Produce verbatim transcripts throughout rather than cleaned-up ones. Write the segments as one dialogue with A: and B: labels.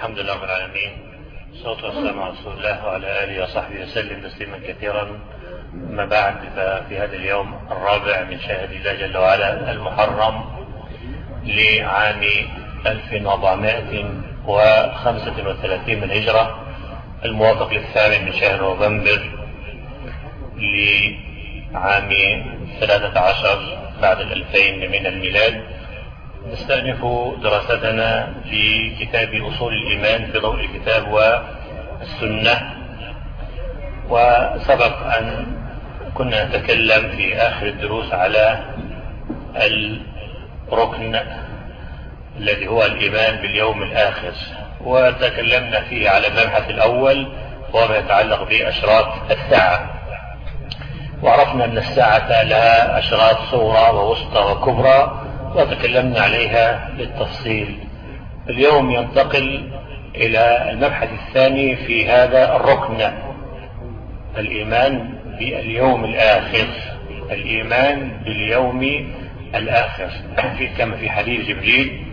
A: الحمد لله رب العالمين، والصلاة والسلام على رسول الله وعلى آله وصحبه وسلم تسليما كثيرا. أما بعد، ففي هذا اليوم الرابع من شهر الله جل وعلا المحرم لعام ألف وأربعمائة وخمسة وثلاثين من الهجرة، الموافق للثامن من شهر نوفمبر لعام ثلاثة عشر بعد الألفين من الميلاد، نستأنف دراستنا في كتاب أصول الإيمان في ضوء الكتاب والسنة. وسبق أن كنا نتكلم في آخر الدروس على الركن الذي هو الإيمان باليوم الآخر، وتكلمنا فيه على المبحث الأول وهو ما يتعلق بأشراط الساعة، وعرفنا أن الساعة لها أشراط صغرى ووسطى وكبرى وتكلمنا عليها بالتفصيل. اليوم ينتقل إلى المبحث الثاني في هذا الركن، الإيمان باليوم الآخر. الإيمان باليوم الآخر في كما في حديث جبريل.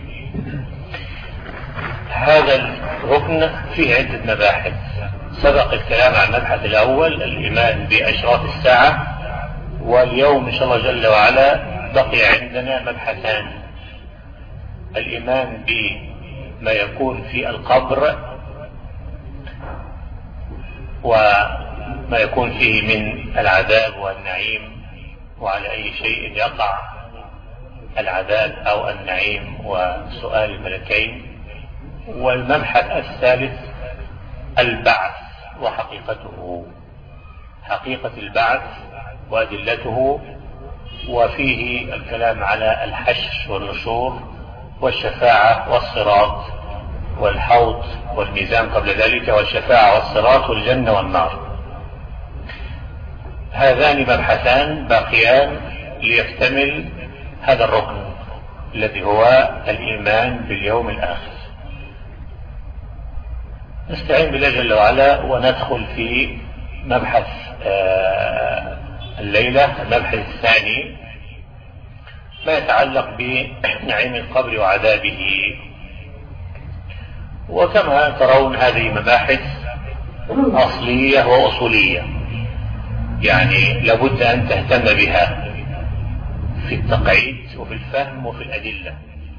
A: هذا الركن فيه عدة مباحث، سبق الكلام عن المبحث الأول الإيمان بأشراط الساعة، واليوم إن شاء الله جل وعلا بقي عندنا مبحثان: الإيمان بما يكون في القبر وما يكون فيه من العذاب والنعيم، وعلى أي شيء يقع العذاب أو النعيم وسؤال الملكين. والمبحث الثالث البعث وحقيقته، حقيقة البعث وأدلته، وفيه الكلام على الحشر والنشور والشفاعة والصراط والحوض والميزان قبل ذلك، والشفاعة والصراط والجنة والنار. هذان مبحثان باقيان ليكتمل هذا الركن الذي هو الإيمان باليوم الآخر. نستعين بالله جل وعلا وندخل في مبحث آه الليلة، المبحث الثاني ما يتعلق بنعيم القبر وعذابه. وكما ترون هذه مباحث أصلية وأصولية، يعني لابد أن تهتم بها في التقعيد وفي الفهم وفي الأدلة.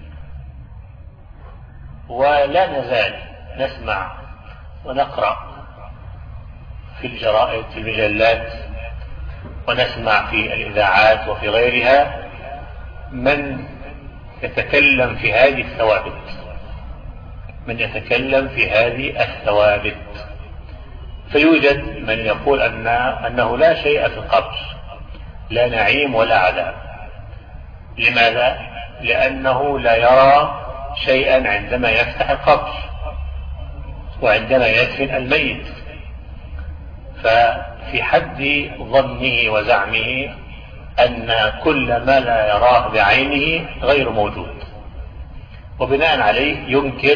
A: ولا نزال نسمع ونقرأ في الجرائد في المجلات ونسمع في الإذاعات وفي غيرها من يتكلم في هذه الثوابت، من يتكلم في هذه الثوابت. فيوجد من يقول أن أنه لا شيء في القبر، لا نعيم ولا عذاب. لماذا؟ لأنه لا يرى شيئا عندما يفتح القبر وعندما يدفن الميت، ففي حد ظنه وزعمه أن كل ما لا يراه بعينه غير موجود، وبناء عليه ينكر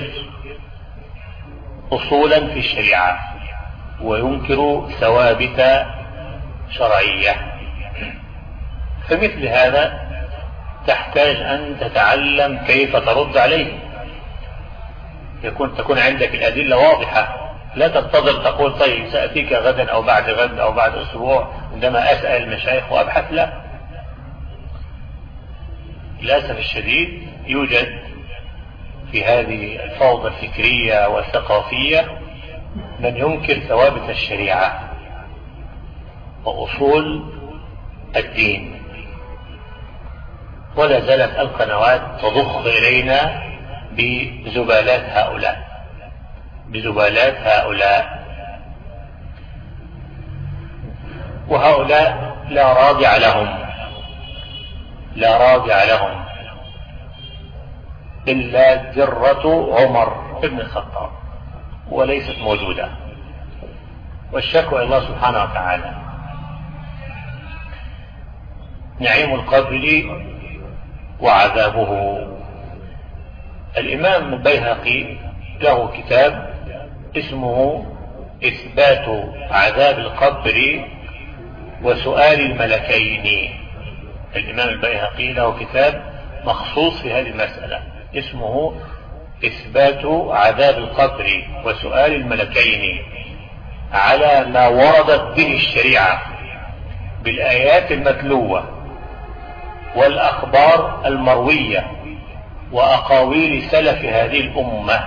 A: أصولا في الشريعة وينكر ثوابت شرعية. فمثل هذا تحتاج أن تتعلم كيف ترد عليه، يكون تكون عندك الأدلة واضحة، لا تنتظر تقول طيب سأتيك غدا أو بعد غد أو بعد أسبوع عندما أسأل المشايخ وأبحث. لا، للأسف الشديد يوجد في هذه الفوضى الفكرية والثقافية من ينكر ثوابت الشريعة وأصول الدين، ولا زالت القنوات تضخ إلينا بزبالات هؤلاء بزبالات هؤلاء وهؤلاء لا رادع لهم لا رادع لهم إلا ذرة عمر بن الخطاب، وليست موجودة، والشكوى إلى الله سبحانه وتعالى. نعيم القبر وعذابه. الإمام البيهقي له كتاب اسمه إثبات عذاب القبر وسؤال الملكين. الإمام البيهقي له كتاب مخصوص في هذه المسألة اسمه إثبات عذاب القبر وسؤال الملكين على ما وردت به الشريعة بالآيات المتلوة والأخبار المروية وأقاويل سلف هذه الأمة.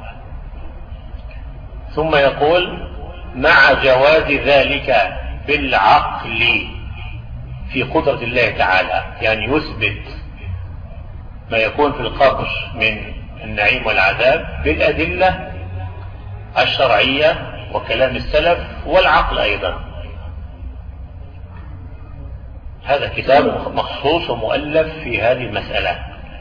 A: ثم يقول مع جواز ذلك بالعقل في قدرة الله تعالى، يعني يثبت ما يكون في القبر من النعيم والعذاب بالأدلة الشرعية وكلام السلف والعقل أيضا. هذا كتاب مخصوص ومؤلف في هذه المسألة.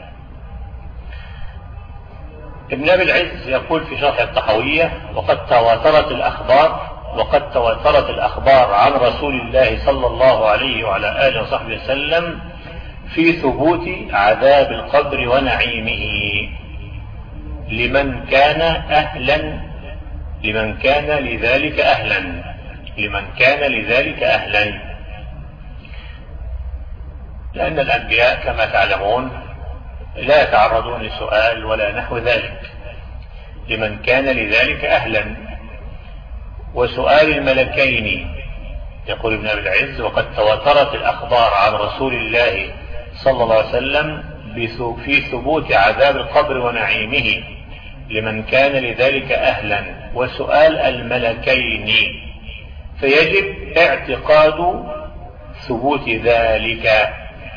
A: ابن أبي العز يقول في شرح الطحاوية وقد تواترت الأخبار وقد تواترت الأخبار عن رسول الله صلى الله عليه وعلى آله وصحبه وسلم في ثبوت عذاب القبر ونعيمه لمن كان أهلا لمن كان لذلك أهلا لمن كان لذلك أهلا لأن الأنبياء كما تعلمون لا يتعرضون لسؤال ولا نحو ذلك، لمن كان لذلك أهلا. وسؤال الملكين يقول ابن أبي العز وقد تواترت الأخبار عن رسول الله صلى الله عليه وسلم في ثبوت عذاب القبر ونعيمه لمن كان لذلك أهلا وسؤال الملكين، فيجب اعتقاد ثبوت ذلك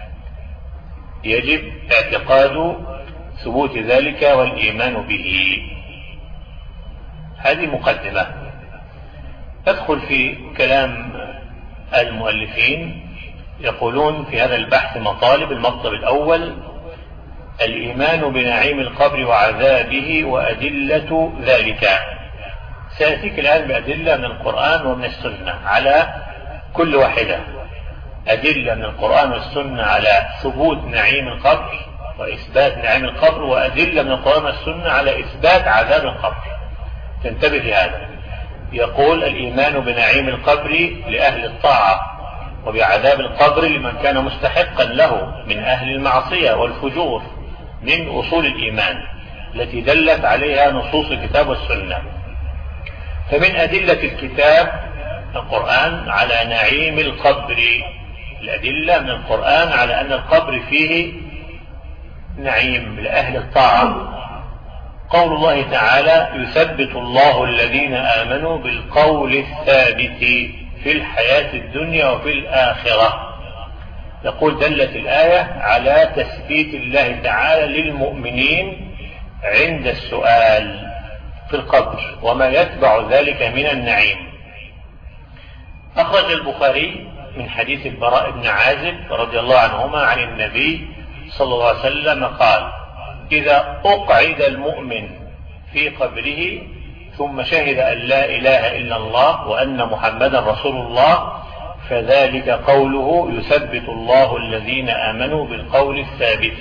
A: يجب اعتقاد ثبوت ذلك والإيمان به. هذه مقدمة. تدخل في كلام المؤلفين، يقولون في هذا البحث مطالب. المطلب الأول الإيمان بنعيم القبر وعذابه وأدلة ذلك. سيأتيك الآن بأدلة من القرآن ومن السنة على كل واحدة، أدلة من القرآن والسنة على ثبوت نعيم القبر وإثبات نعيم القبر، وأدلة من القرآن والسنة على إثبات عذاب القبر. تنتبه لهذا. يقول الإيمان بنعيم القبر لأهل الطاعة وبعذاب القبر لمن كان مستحقا له من أهل المعصية والفجور من أصول الإيمان التي دلت عليها نصوص الكتاب والسنة. فمن أدلة الكتاب القرآن على نعيم القبر، الأدلة من القرآن على أن القبر فيه نعيم لأهل الطاعة. قول الله تعالى يثبت الله الذين آمنوا بالقول الثابت في الحياة الدنيا وفي الآخرة. يقول دلت الآية على تثبيت الله تعالى للمؤمنين عند السؤال في القبر وما يتبع ذلك من النعيم. أخرج البخاري من حديث البراء بن عازب رضي الله عنهما عن النبي صلى الله عليه وسلم قال إذا أقعد المؤمن في قبره ثم شهد أن لا إله إلا الله وأن محمدا رسول الله فذلك قوله يثبت الله الذين آمنوا بالقول الثابت.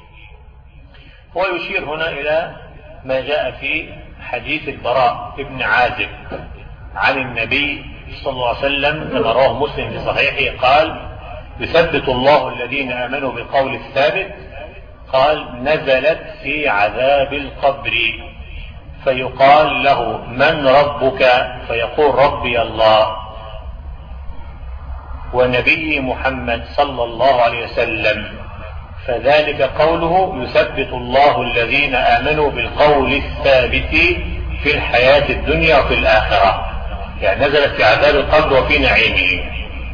A: ويشير هنا إلى ما جاء في حديث البراء بن عازب عن النبي صلى الله عليه وسلم كما رواه مسلم في صحيحه قال يثبت الله الذين آمنوا بالقول الثابت. قال نزلت في عذاب القبر فيقال له من ربك فيقول ربي الله ونبي محمد صلى الله عليه وسلم فذلك قوله يثبت الله الذين آمنوا بالقول الثابت في الحياة الدنيا وفي الآخرة، يعني نزلت في عذاب القبر وفي نعيمه.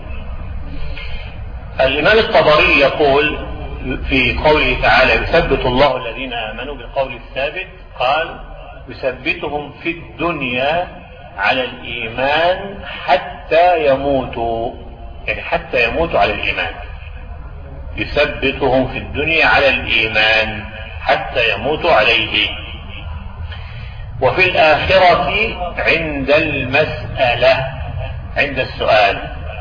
A: الإمام الطبري يقول في قوله تعالى يثبت الله الذين آمنوا بالقول الثابت قال يثبتهم في الدنيا على الإيمان حتى يموتوا، يعني حتى يموتوا على الإيمان. يثبتهم في الدنيا على الإيمان حتى يموتوا عليه. وفي الآخرة عند المسألة عند السؤال.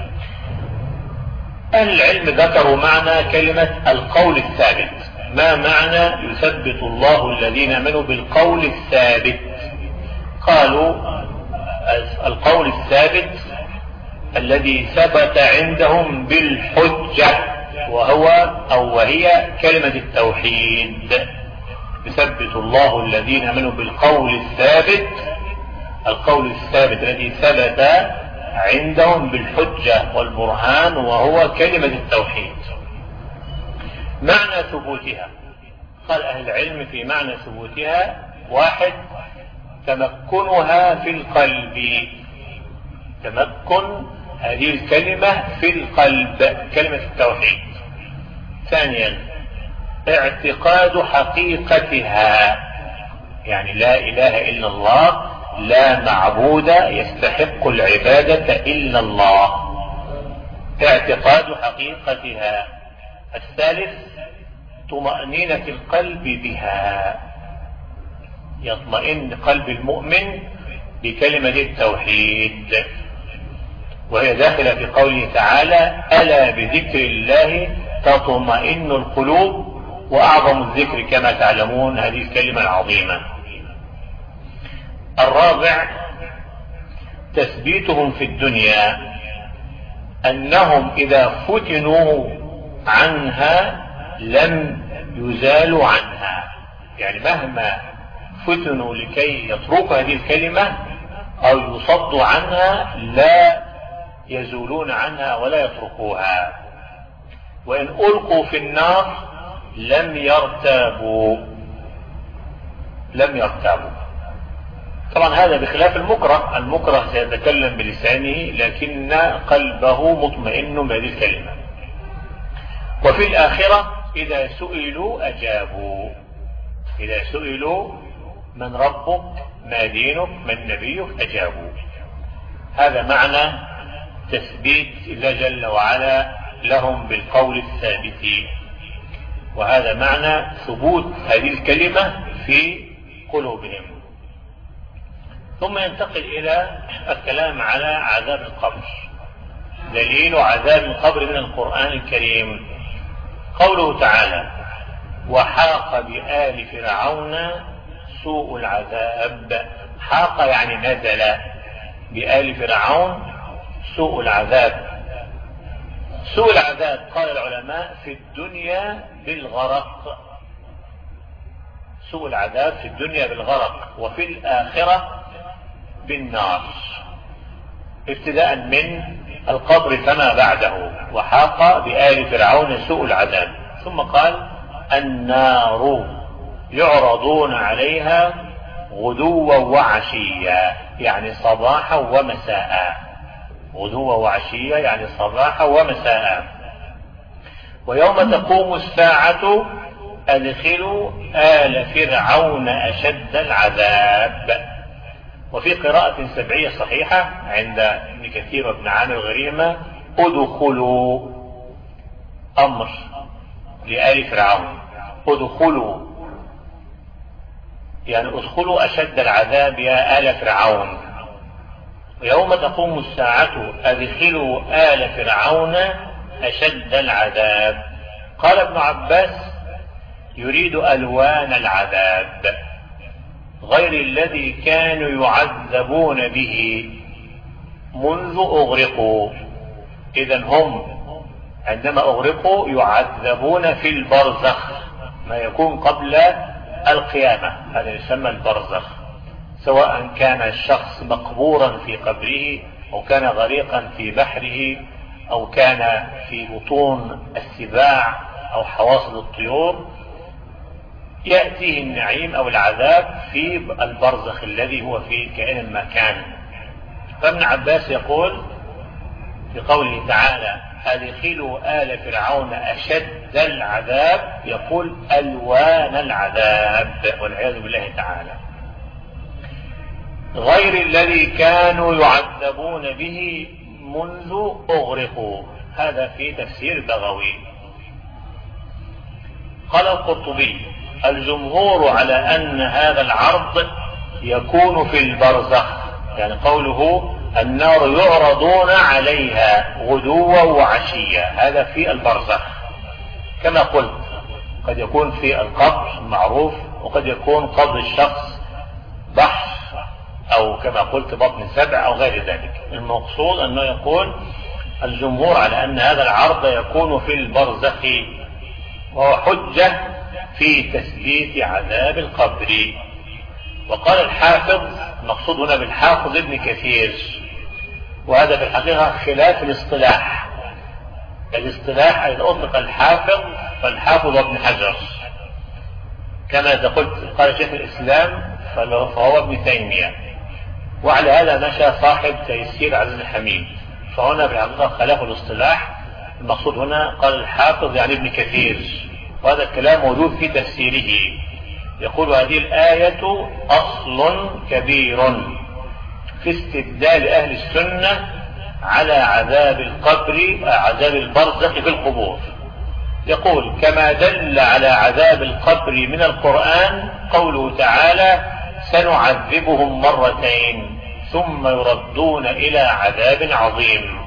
A: أهل العلم ذكروا معنى كلمة القول الثابت. ما معنى يثبت الله الذين آمنوا بالقول الثابت؟ قالوا القول الثابت الذي ثبت عندهم بالحجة وهو أو وهي كلمة التوحيد. يثبت الله الذين آمنوا بالقول الثابت، القول الثابت الذي ثبت عندهم بالحجة والبرهان، وهو كلمة التوحيد. معنى ثبوتها، قال أهل العلم في معنى ثبوتها: واحد، تمكنها في القلب، تمكن هذه الكلمة في القلب، كلمة التوحيد. ثانيا، اعتقاد حقيقتها، يعني لا إله إلا الله، لا معبود يستحق العبادة إلا الله، اعتقاد حقيقتها. الثالث، طمأنينة القلب بها، يطمئن قلب المؤمن بكلمة التوحيد، وهي داخلة في قوله تعالى: ألا بذكر الله تطمئن القلوب، وأعظم الذكر كما تعلمون هذه الكلمة العظيمة. الرابع، تثبيتهم في الدنيا أنهم إذا فتنوا عنها لم يزالوا عنها، يعني مهما فتنوا لكي يتركوا هذه الكلمة أو يصدوا عنها لا يزولون عنها ولا يتركوها. وإن ألقوا في النار لم يرتابوا، لم يرتابوا. طبعا هذا بخلاف المكره، المكره سيتكلم بلسانه لكن قلبه مطمئن بهذه الكلمة. وفي الآخرة إذا سئلوا أجابوا، إذا سئلوا من ربك ما دينك من نبيك أجابوا. هذا معنى تثبيت الله جل وعلا لهم بالقول الثابت، وهذا معنى ثبوت هذه الكلمة في قلوبهم. ثم ينتقل إلى الكلام على عذاب القبر. دليل عذاب القبر من القرآن الكريم قوله تعالى: وحاق بآل فرعون سوء العذاب. حاق يعني نزل بآل فرعون سوء العذاب. سوء العذاب قال العلماء في الدنيا بالغرق، سوء العذاب في الدنيا بالغرق، وفي الآخرة بالنار، ابتداء من القبر فما بعده. وحاق بآل فرعون سوء العذاب، ثم قال: النار يعرضون عليها غدوا وعشيا، يعني صباحا ومساء، غدوا وعشيا يعني صباحا ومساء. ويوم تقوم الساعة أدخلوا آل فرعون أشد العذاب. وفي قراءة سبعية صحيحة عند ابن كثير وابن عامر غريمة: ادخلوا، أمر لآل فرعون، ادخلوا يعني ادخلوا أشد العذاب يا آل فرعون. ويوم تقوم الساعة أدخلوا آل فرعون أشد العذاب. قال ابن عباس: يريد ألوان العذاب غير الذي كانوا يعذبون به منذ أغرقوا. إذن هم عندما أغرقوا يعذبون في البرزخ، ما يكون قبل القيامة، هذا يسمى البرزخ، سواء كان الشخص مقبورا في قبره أو كان غريقا في بحره أو كان في بطون السباع أو حواصل الطيور، يأتيه النعيم أو العذاب في البرزخ الذي هو في كائن المكان. فابن عباس يقول في قوله تعالى: أدخلوا آل فرعون أشد العذاب، يقول ألوان العذاب والعياذ بالله تعالى، غير الذي كانوا يعذبون به منذ أغرقوا. هذا في تفسير بغوي. قال القرطبي: الجمهور على أن هذا العرض يكون في البرزخ، يعني قوله النار يعرضون عليها غدوا وعشيا، هذا في البرزخ. كما قلت قد يكون في القبر معروف، وقد يكون قبر الشخص بحر، أو كما قلت بطن سبع أو غير ذلك. المقصود أنه يقول الجمهور على أن هذا العرض يكون في البرزخ، وهو حجة في تثبيت عذاب القبر. وقال الحافظ، المقصود هنا بالحافظ ابن كثير، وهذا في الحقيقة خلاف الاصطلاح. الاصطلاح إذا أطلق الحافظ فالحافظ ابن حجر كما إذا قلت قال شيخ الإسلام فهو ابن تيمية، وعلى هذا مشى صاحب تيسير عزيز الحميد. فهنا في الحقيقة خلاف الاصطلاح، المقصود هنا قال الحافظ يعني ابن كثير، وهذا الكلام موجود في تفسيره. يقول هذه الآية أصل كبير في استدلال أهل السنة على عذاب القبر، عذاب البرزخ في القبور. يقول كما دل على عذاب القبر من القرآن قوله تعالى سنعذبهم مرتين ثم يردون إلى عذاب عظيم.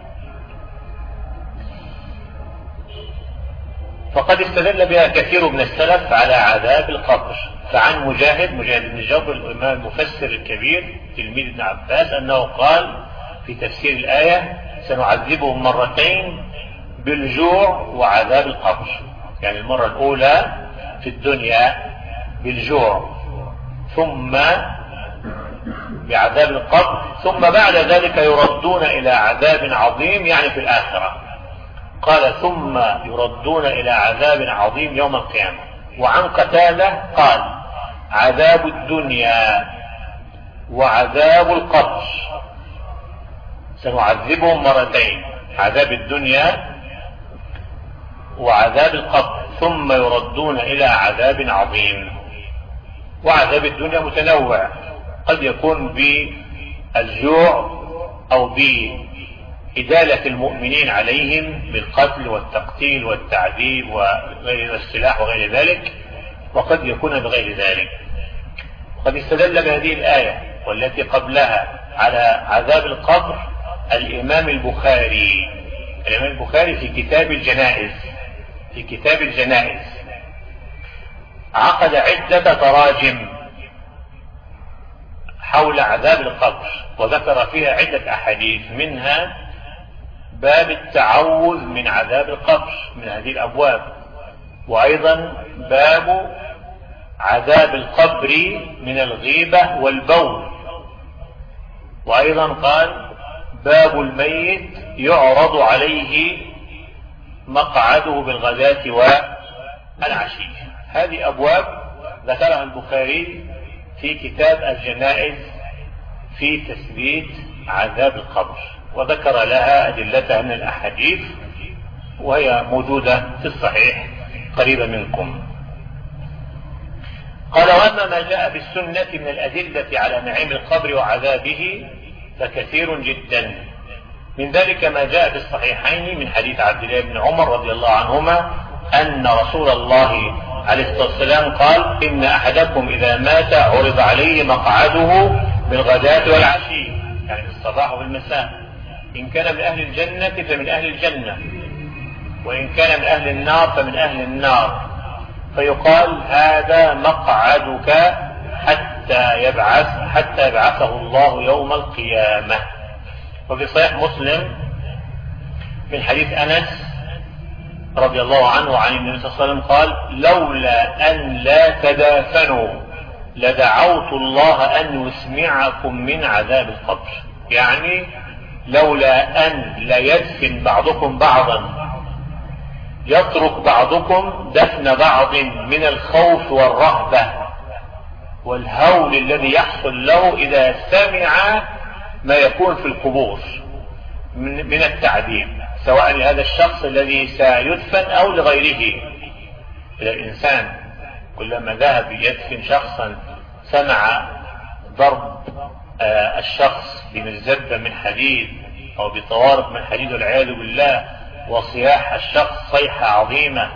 A: فقد استدل بها كثير من السلف على عذاب القبر. فعن مجاهد مجاهد بن جبر الإمام المفسر الكبير تلميذ ابن عباس أنه قال في تفسير الآية سنعذبهم مرتين بالجوع وعذاب القبر، يعني المرة الأولى في الدنيا بالجوع ثم بعذاب القبر، ثم بعد ذلك يردون إلى عذاب عظيم يعني في الآخرة. قال ثم يردون إلى عذاب عظيم يوم القيامة. وعن قتادة قال عذاب الدنيا وعذاب القبر سنعذبهم مرتين، عذاب الدنيا وعذاب القبر ثم يردون إلى عذاب عظيم. وعذاب الدنيا متنوع، قد يكون بالجوع أو بإدالة المؤمنين عليهم بالقتل والتقتيل والتعذيب وغير السلاح وغير ذلك، وقد يكون بغير ذلك. قد استدل بهذه الآية والتي قبلها على عذاب القبر الإمام البخاري. الإمام البخاري في كتاب الجنائز في كتاب الجنائز عقد عدة تراجم حول عذاب القبر، وذكر فيها عدة أحاديث، منها باب التعوذ من عذاب القبر من هذه الأبواب، وأيضا باب عذاب القبر من الغيبة والبول، وأيضا قال باب الميت يعرض عليه مقعده بالغداة والعشي. هذه أبواب ذكرها البخاري في كتاب الجنائز في تثبيت عذاب القبر، وذكر لها أدلتها من الأحاديث وهي موجودة في الصحيح قريبة منكم. قال وأما ما جاء في السنة من الأدلة على نعيم القبر وعذابه فكثير جدا، من ذلك ما جاء في الصحيحين من حديث عبد الله بن عمر رضي الله عنهما أن رسول الله عليه الصلاة والسلام قال إن أحدكم إذا مات عرض عليه مقعده بالغداة والعشي، يعني الصباح والمساء، إن كان من أهل الجنة فمن أهل الجنة، وإن كان من أهل النار فمن أهل النار، فيقال هذا مقعدك حتى يبعث حتى يبعثه الله يوم القيامة. وفي صحيح مسلم من حديث أنس رضي الله عنه عن النبي صلى الله عليه وسلم قال لولا أن لا تدافنوا لدعوت الله أن يسمعكم من عذاب القبر، يعني لولا أن لا يدفن بعضكم بعضا يترك بعضكم دفن بعض من الخوف والرهبة والهول الذي يحصل له إذا سمع ما يكون في القبور من التعذيب، سواء لهذا الشخص الذي سيدفن أو لغيره. إذا الإنسان كلما ذهب يدفن شخصا سمع ضرب آه الشخص بمزبة من حديد أو بطوارق من حديد والعياذ بالله، وصياح الشخص صيحة عظيمة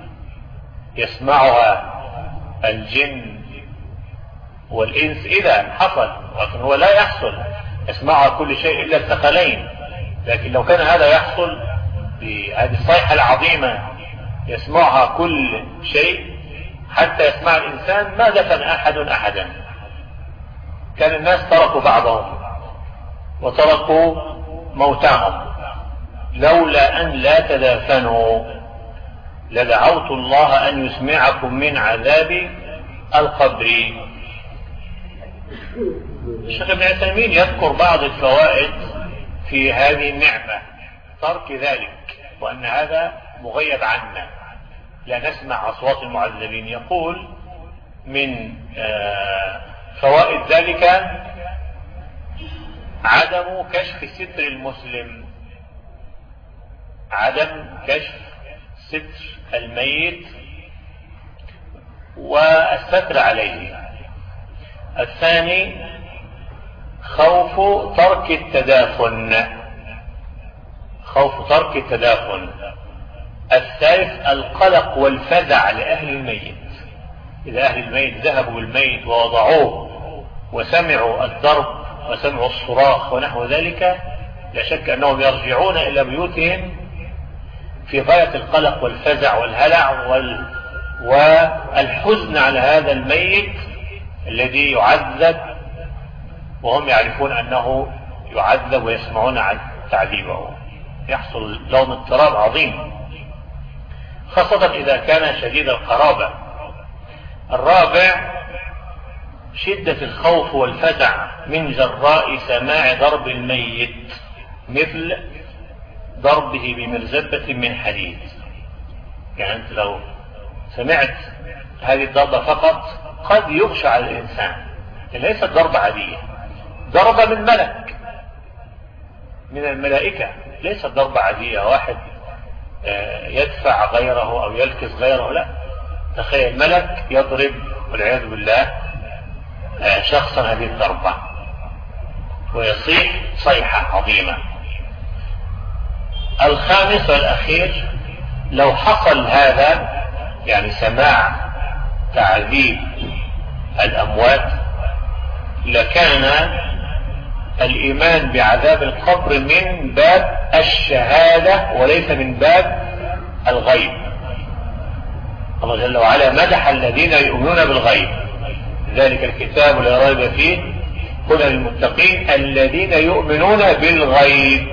A: يسمعها الجن والإنس إذا حصل، لكن هو لا يحصل يسمعها كل شيء إلا الثقلين، لكن لو كان هذا يحصل بهذه الصيحة العظيمة يسمعها كل شيء حتى يسمع الإنسان ما دفن أحد أحدا، كان الناس تركوا بعضهم وتركوا موتاهم لولا أن لا تدافنوا. لدعوت الله أن يسمعكم من عذاب القبر. الشيخ ابن عثيمين يذكر بعض الفوائد في هذه النعمة، ترك ذلك، وأن هذا مغيب عنا، لا نسمع أصوات المعذبين. يقول من فوائد ذلك عدم كشف ستر المسلم، عدم كشف ستر الميت والستر عليه. الثاني خوف ترك التدافن، خوف ترك التدافن. الثالث القلق والفزع لأهل الميت، إذا أهل الميت ذهبوا بالميت ووضعوه وسمعوا الضرب وسمعوا الصراخ ونحو ذلك، لا شك أنهم يرجعون إلى بيوتهم في غاية القلق والفزع والهلع وال... والحزن على هذا الميت الذي يعذب، وهم يعرفون أنه يعذب ويسمعون عن تعذيبه، يحصل لهم اضطراب عظيم، خاصة إذا كان شديد القرابة. الرابع شدة الخوف والفزع من جراء سماع ضرب الميت، مثل ضربه بمرزبة من حديد. يعني أنت لو سمعت هذه الضربة فقط قد يخشى على الإنسان، ليست ضربة عادية، ضربة من ملك من الملائكة، ليست ضربة عادية واحد يدفع غيره أو يلكس غيره، لا، تخيل ملك يضرب والعياذ بالله شخصا هذه الضربة ويصيح صيحة عظيمة. الخامس والأخير لو حصل هذا، يعني سماع تعذيب الأموات، لكان الإيمان بعذاب القبر من باب الشهادة وليس من باب الغيب. الله جل وعلا مدح الذين يؤمنون بالغيب، ذلك الكتاب لا ريب فيه هدى للمتقين الذين يؤمنون بالغيب.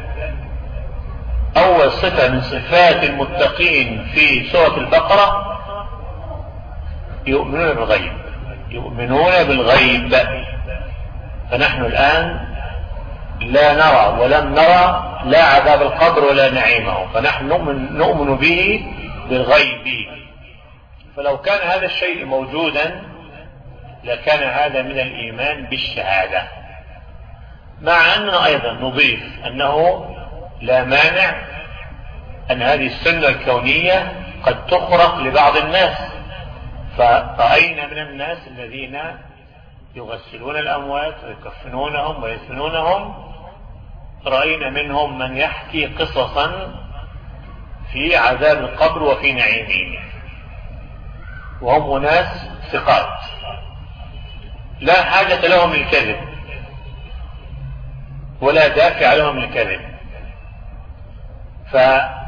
A: أول صفة من صفات المتقين في سورة البقرة يؤمنون بالغيب، يؤمنون بالغيب. فنحن الآن لا نرى ولم نرى لا عذاب القبر ولا نعيمه، فنحن نؤمن, نؤمن به بالغيب. فلو كان هذا الشيء موجودا لكان هذا من الإيمان بالشهادة. مع أننا أيضا نضيف أنه لا مانع أن هذه السنة الكونية قد تخرق لبعض الناس، فرأينا من الناس الذين يغسلون الأموات ويكفنونهم ويدفنونهم، رأينا منهم من يحكي قصصا في عذاب القبر وفي نعيمه، وهم أناس ثقات لا حاجة لهم للكذب ولا دافع لهم للكذب، فلا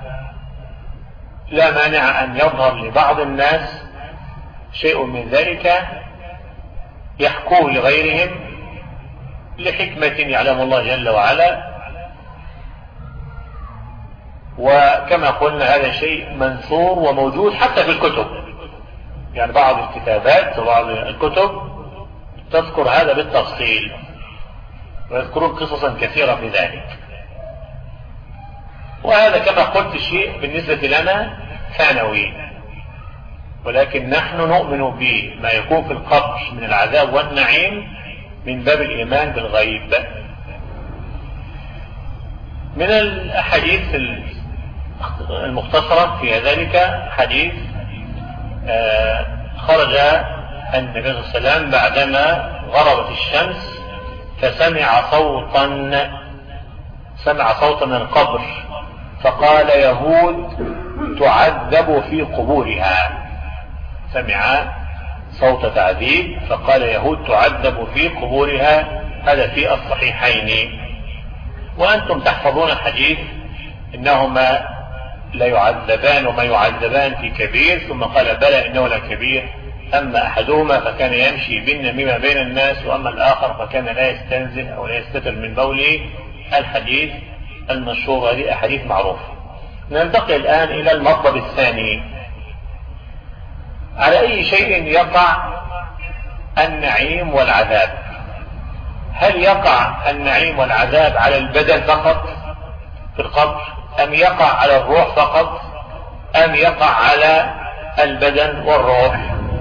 A: مانع أن يظهر لبعض الناس شيء من ذلك يحكوه لغيرهم لحكمة يعلم الله جل وعلا. وكما قلنا هذا شيء منثور وموجود حتى في الكتب، يعني بعض الكتابات وبعض الكتب تذكر هذا بالتفصيل ويذكرون قصصا كثيرة في ذلك. وهذا كما قلت شيء بالنسبة لنا ثانوي، ولكن نحن نؤمن بما يكون في القبر من العذاب والنعيم من باب الإيمان بالغيب. من الأحاديث المختصرة في ذلك حديث خرج النبي صلى الله عليه وسلم بعدما غربت الشمس فسمع صوتا سمع صوتا من القبر فقال يهود تعذب في قبورها. سمع صوت تعذيب فقال يهود تعذب في قبورها. هذا في الصحيحين. وأنتم تحفظون الحديث إنهما لا يعذبان وما يعذبان في كبير، ثم قال بلى إنه لكبير، أما أحدهما فكان يمشي بالنميمة بين الناس، وأما الآخر فكان لا يستنزه أو لا يستتر من بوله. الحديث المشهور، هذه أحاديث معروفة. ننتقل الآن إلى المطلب الثاني. على أي شيء يقع النعيم والعذاب؟ هل يقع النعيم والعذاب على البدن فقط في القبر، أم يقع على الروح فقط، أم يقع على البدن والروح؟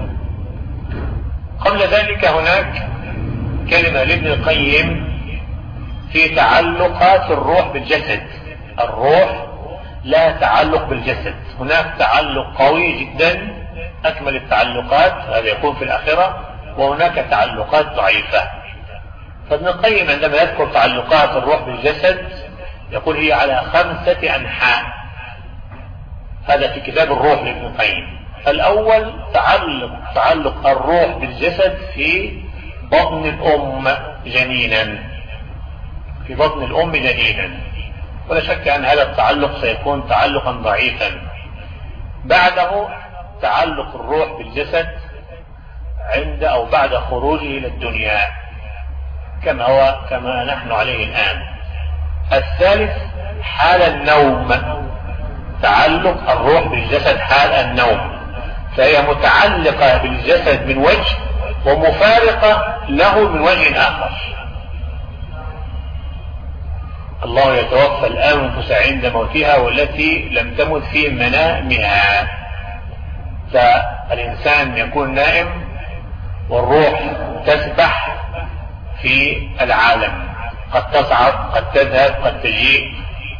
A: قبل ذلك هناك كلمة لابن القيم في تعلقات الروح بالجسد. الروح لا تعلق بالجسد، هناك تعلق قوي جدا أكمل التعلقات، هذا يكون في الآخرة، وهناك تعلقات ضعيفة. فابن القيم عندما يذكر تعلقات الروح بالجسد يقول هي على خمسة أنحاء. هذا في كتاب الروح لابن القيم. الأول تعلق تعلق الروح بالجسد في بطن الأم جنينا، في بطن الأم جنينا، ولا شك أن هذا التعلق سيكون تعلقا ضعيفا. بعده تعلق الروح بالجسد عند أو بعد خروجه إلى الدنيا كما هو كما نحن عليه الآن. الثالث حال النوم، تعلق الروح بالجسد حال النوم، فهي متعلقة بالجسد من وجه ومفارقة له من وجه آخر. الله يتوفى الأنفس عند موتها والتي لم تمت في منامها. فالإنسان يكون نائم والروح تسبح في العالم، قد تصعد قد تذهب قد تجيء،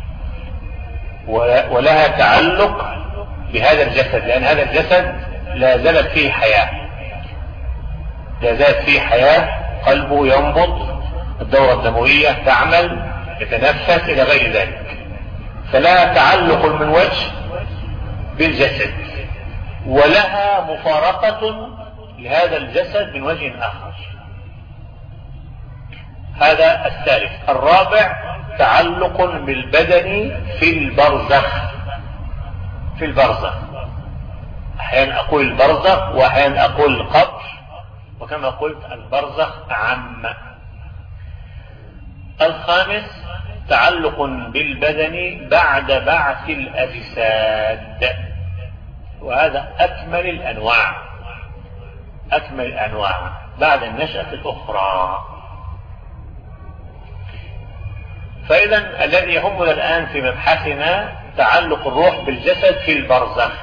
A: ولها تعلق بهذا الجسد، لأن هذا الجسد لا زالت فيه حياة، لا زالت فيه حياة، قلبه ينبض، الدورة الدموية تعمل، يتنفس إلى غير ذلك. فلها تعلق من وجه بالجسد، ولها مفارقة لهذا الجسد من وجه آخر. هذا الثالث. الرابع تعلق بالبدن في البرزخ، في البرزخ، أحيانا أقول البرزخ وأحيانا أقول القبر، وكما قلت البرزخ أعم. الخامس تعلق بالبدن بعد بعث الأجساد، وهذا أكمل الأنواع، أكمل الأنواع بعد النشأة الأخرى. فإذا الذي يهمنا الآن في مبحثنا تعلق الروح بالجسد في البرزخ.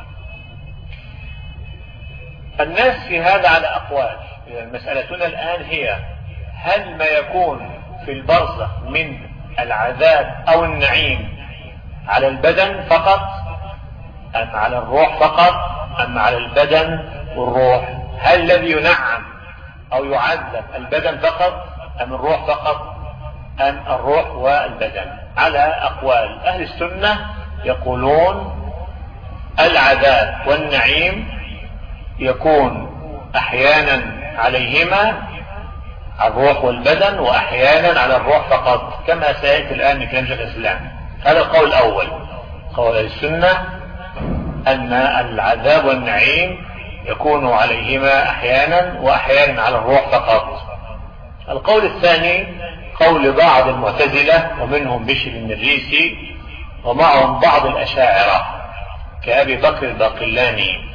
A: الناس في هذا على أقوال. مسألتنا الآن هي هل ما يكون في البرزخ من العذاب أو النعيم على البدن فقط، أم على الروح فقط، أم على البدن والروح؟ هل الذي ينعم أو يعذب البدن فقط، أم الروح فقط، أم الروح والبدن؟ على أقوال. أهل السنة يقولون العذاب والنعيم يكون أحيانا عليهما على الروح والبدن، وأحيانا على الروح فقط، كما سيأتي الآن من كلام شيخ الإسلام. هذا القول الأول، قول السنة أن العذاب والنعيم يكون عليهما أحيانا وأحيانا على الروح فقط. القول الثاني قول بعض المعتزلة ومنهم بشر النريسي ومعهم بعض الأشاعرة كأبي بكر الباقلاني،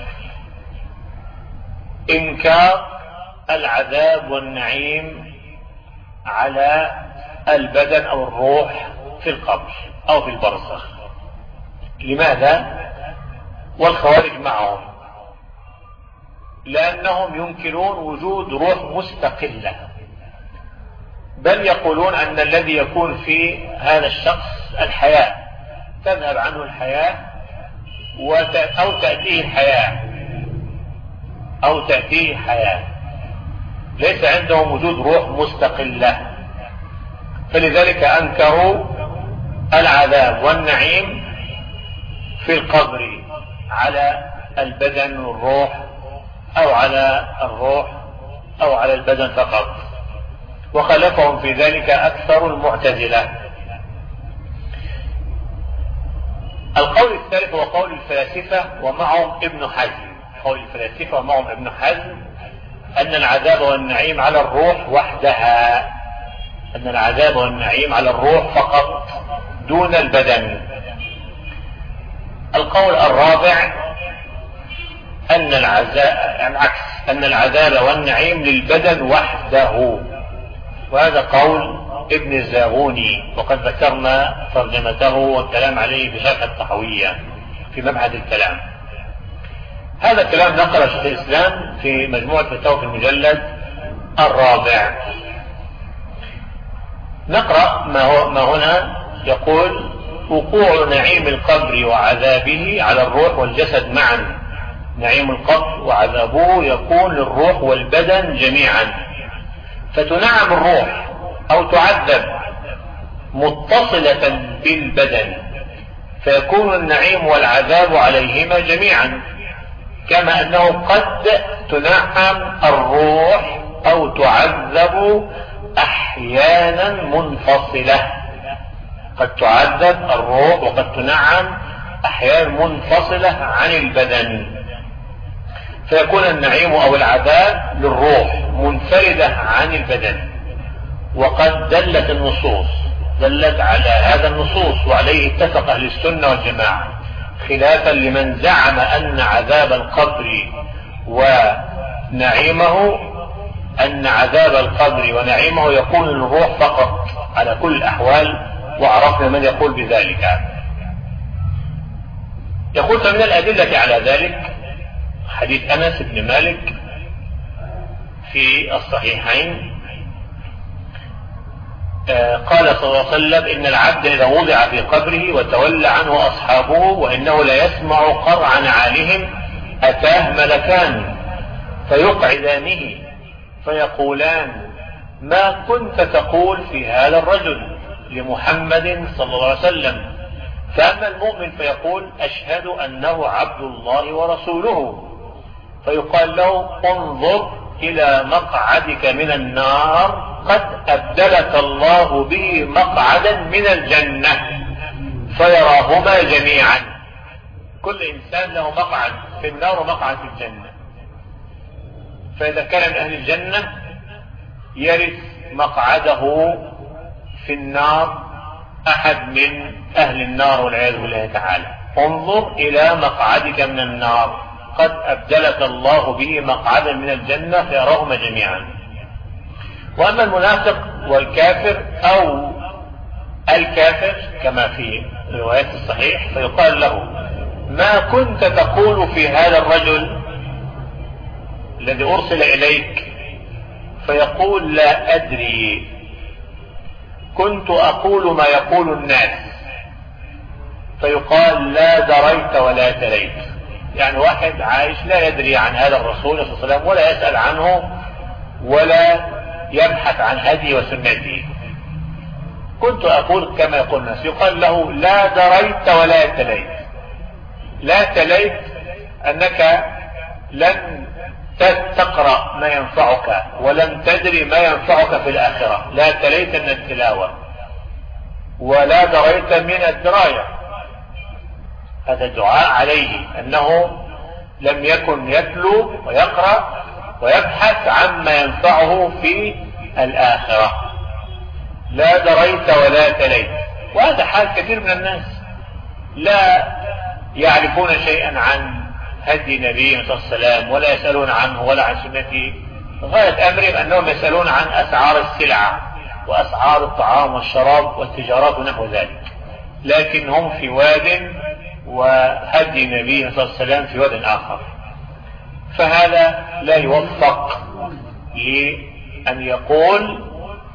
A: إنكار العذاب والنعيم على البدن أو الروح في القبر أو في البرزخ. لماذا؟ والخوارج معهم، لأنهم ينكرون وجود روح مستقلة، بل يقولون أن الذي يكون في هذا الشخص الحياة، تذهب عنه الحياة أو تأتيه الحياة أو تأتيه حياة، ليس عندهم وجود روح مستقلة. فلذلك أنكروا العذاب والنعيم في القبر على البدن والروح، أو على الروح أو على البدن فقط، وخلفهم في ذلك أكثر المعتزلة. القول الثالث هو قول الفلاسفة ومعهم ابن حزم. قول الفلاسفة ومعهم ابن حزم أن العذاب والنعيم على الروح وحدها، أن العذاب والنعيم على الروح فقط دون البدن. القول الرابع أن العذاب يعني عكس أن العذاب والنعيم للبدن وحده، وهذا قول ابن الزاغوني، وقد ذكرنا ترجمته والكلام عليه في شرح الطحوية في مبحث الكلام. هذا الكلام نقل شيخ الإسلام في مجموعة فتاوى في المجلد الرابع. نقرأ ما, هو ما هنا يقول: وقوع نعيم القبر وعذابه على الروح والجسد معا. نعيم القبر وعذابه يكون للروح والبدن جميعا، فتنعم الروح أو تعذب متصلة بالبدن، فيكون النعيم والعذاب عليهما جميعا، كما أنه قد تنعم الروح أو تعذب أحيانا منفصلة. قد تعذب الروح وقد تنعم أحيانا منفصلة عن البدن، فيكون النعيم أو العذاب للروح منفردة عن البدن. وقد دلت النصوص دلت على هذا النصوص، وعليه اتفق أهل السنة والجماعة، خلافا لمن زعم أن عذاب القبر ونعيمه أن عذاب القبر ونعيمه يكون للروح فقط على كل الأحوال، وعرفنا من يقول بذلك. يقول: فمن الأدلة على ذلك حديث أنس بن مالك في الصحيحين، قال صلى الله عليه وسلم: إن العبد إذا وضع في قبره وتولى عنه أصحابه وإنه لا يسمع قرع نعالهم أتاه ملكان فيقعدانه فيقولان: ما كنت تقول في هذا الرجل لمحمد صلى الله عليه وسلم؟ فأما المؤمن فيقول: أشهد أنه عبد الله ورسوله. فيقال له: انظر إلى مقعدك من النار قد أبدلك الله به مقعدا من الجنة، فيراهما جميعا. كل إنسان له مقعد في النار ومقعد في الجنة، فإذا كان من أهل الجنة يرث مقعده في النار أحد من أهل النار والعياذ بالله تعالى. انظر إلى مقعدك من النار قد أبدلك الله به مقعدا من الجنة، فيراهما جميعا. وأما المنافق والكافر أو الكافر كما في رواية الصحيح، فيقال له: ما كنت تقول في هذا الرجل الذي أرسل إليك؟ فيقول: لا أدري، كنت أقول ما يقول الناس. فيقال: لا دريت ولا تليت، يعني واحد عايش لا يدري عن هذا الرسول صلى الله عليه وسلم ولا يسأل عنه ولا يبحث عن هدي وسنته. كنت أقول كما يقول الناس. يقال له: لا دريت ولا تليت. لا تليت أنك لن تقرأ ما ينفعك ولن تدري ما ينفعك في الآخرة. لا تليت من التلاوة ولا دريت من الدراية. هذا دعاء عليه أنه لم يكن يتلو ويقرأ ويبحث عما ينفعه في الآخرة. لا دريت ولا تليت. وهذا حال كثير من الناس، لا يعرفون شيئا عن هدي نبيه صلى الله عليه وسلم ولا يسألون عنه ولا عن سنته. غاية أمرهم أنهم يسألون عن أسعار السلع وأسعار الطعام والشراب والتجارات ونحو ذلك، لكن هم في واد وهدي نبيه صلى الله عليه وسلم في واد آخر. فهذا لا يوفق لأن يقول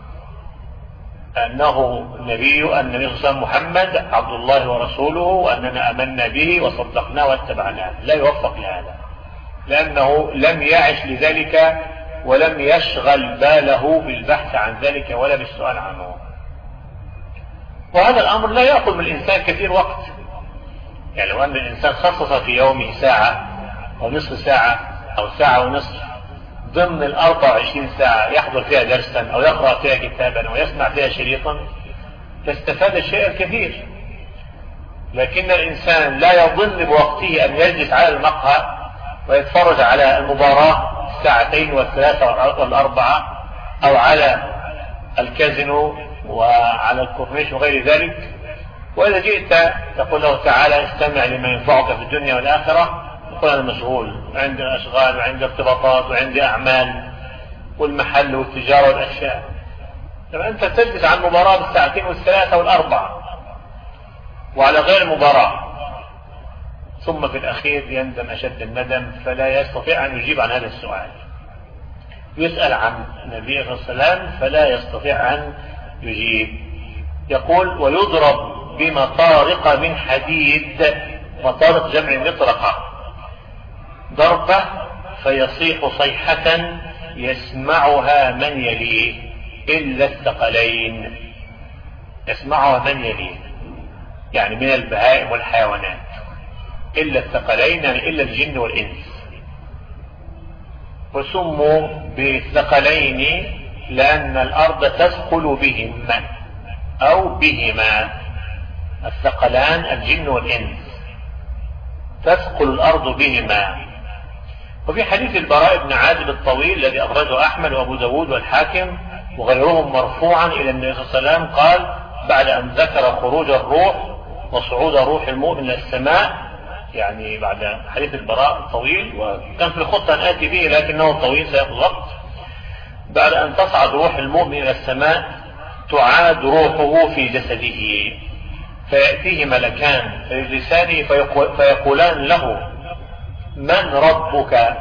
A: أنه نبي النبي صلى الله عليه وسلم محمد عبد الله ورسوله وأننا أمنا به وصدقناه واتبعناه. لا يوفق لهذا، لأنه لم يعش لذلك ولم يشغل باله بالبحث عن ذلك ولا بالسؤال عنه. وهذا الأمر لا يأخذ من الإنسان كثير وقت. يعني لو أن الإنسان خصص في يومه ساعة أو نصف ساعة أو ساعة ونصف ضمن الأربع وعشرين ساعة يحضر فيها درسا أو يقرأ فيها كتابا أو يسمع فيها شريطا، لاستفاد الشيء الكثير. لكن الإنسان لا يظن بوقته أن يجلس على المقهى ويتفرج على المباراة الساعتين والثلاثة والأربعة أو على الكازينو وعلى الكورنيش وغير ذلك، وإذا جئت تقول له تعالى استمع لما ينفعك في الدنيا والآخرة، يقول أنا مشغول، عندي أشغال وعندي ارتباطات وعندي أعمال والمحل والتجارة والأشياء. لما أنت تجلس عن مباراة بالساعتين والثلاثة والأربعة وعلى غير مباراة، ثم في الأخير يندم أشد الندم فلا يستطيع أن يجيب عن هذا السؤال. يسأل عن النبي صلى الله عليه وسلم فلا يستطيع أن يجيب. يقول ويضرب بمطارق من حديد، مطارق جمع مطرقة، ضربة فيصيح صيحة يسمعها من يليه إلا الثقلين، يسمعها من يليه يعني من البهائم والحيوانات، إلا الثقلين يعني إلا الجن والإنس. وسموا بالثقلين لأن الأرض تثقل بهم أو بهما، الثقلان الجن والإنس، تثقل الأرض بهما. وفي حديث البراء بن عازب الطويل الذي أخرجه أحمد وأبو داود والحاكم وغيرهم مرفوعا إلى النبي صلى الله عليه وسلم قال بعد أن ذكر خروج الروح وصعود روح المؤمن إلى السماء، يعني بعد حديث البراء الطويل، وكان في الخطة أن آتي به لكنه طويل سيأخذ وقت. بعد أن تصعد روح المؤمن إلى السماء تعاد روحه في جسده، فيأتيه ملكان فيجلسانه فيقولان له من ربك؟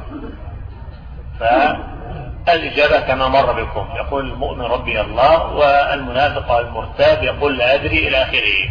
A: فالإجابة كما مر بكم، يقول المؤمن ربي الله، والمنافق والمرتاب يقول لا أدري إلى آخره.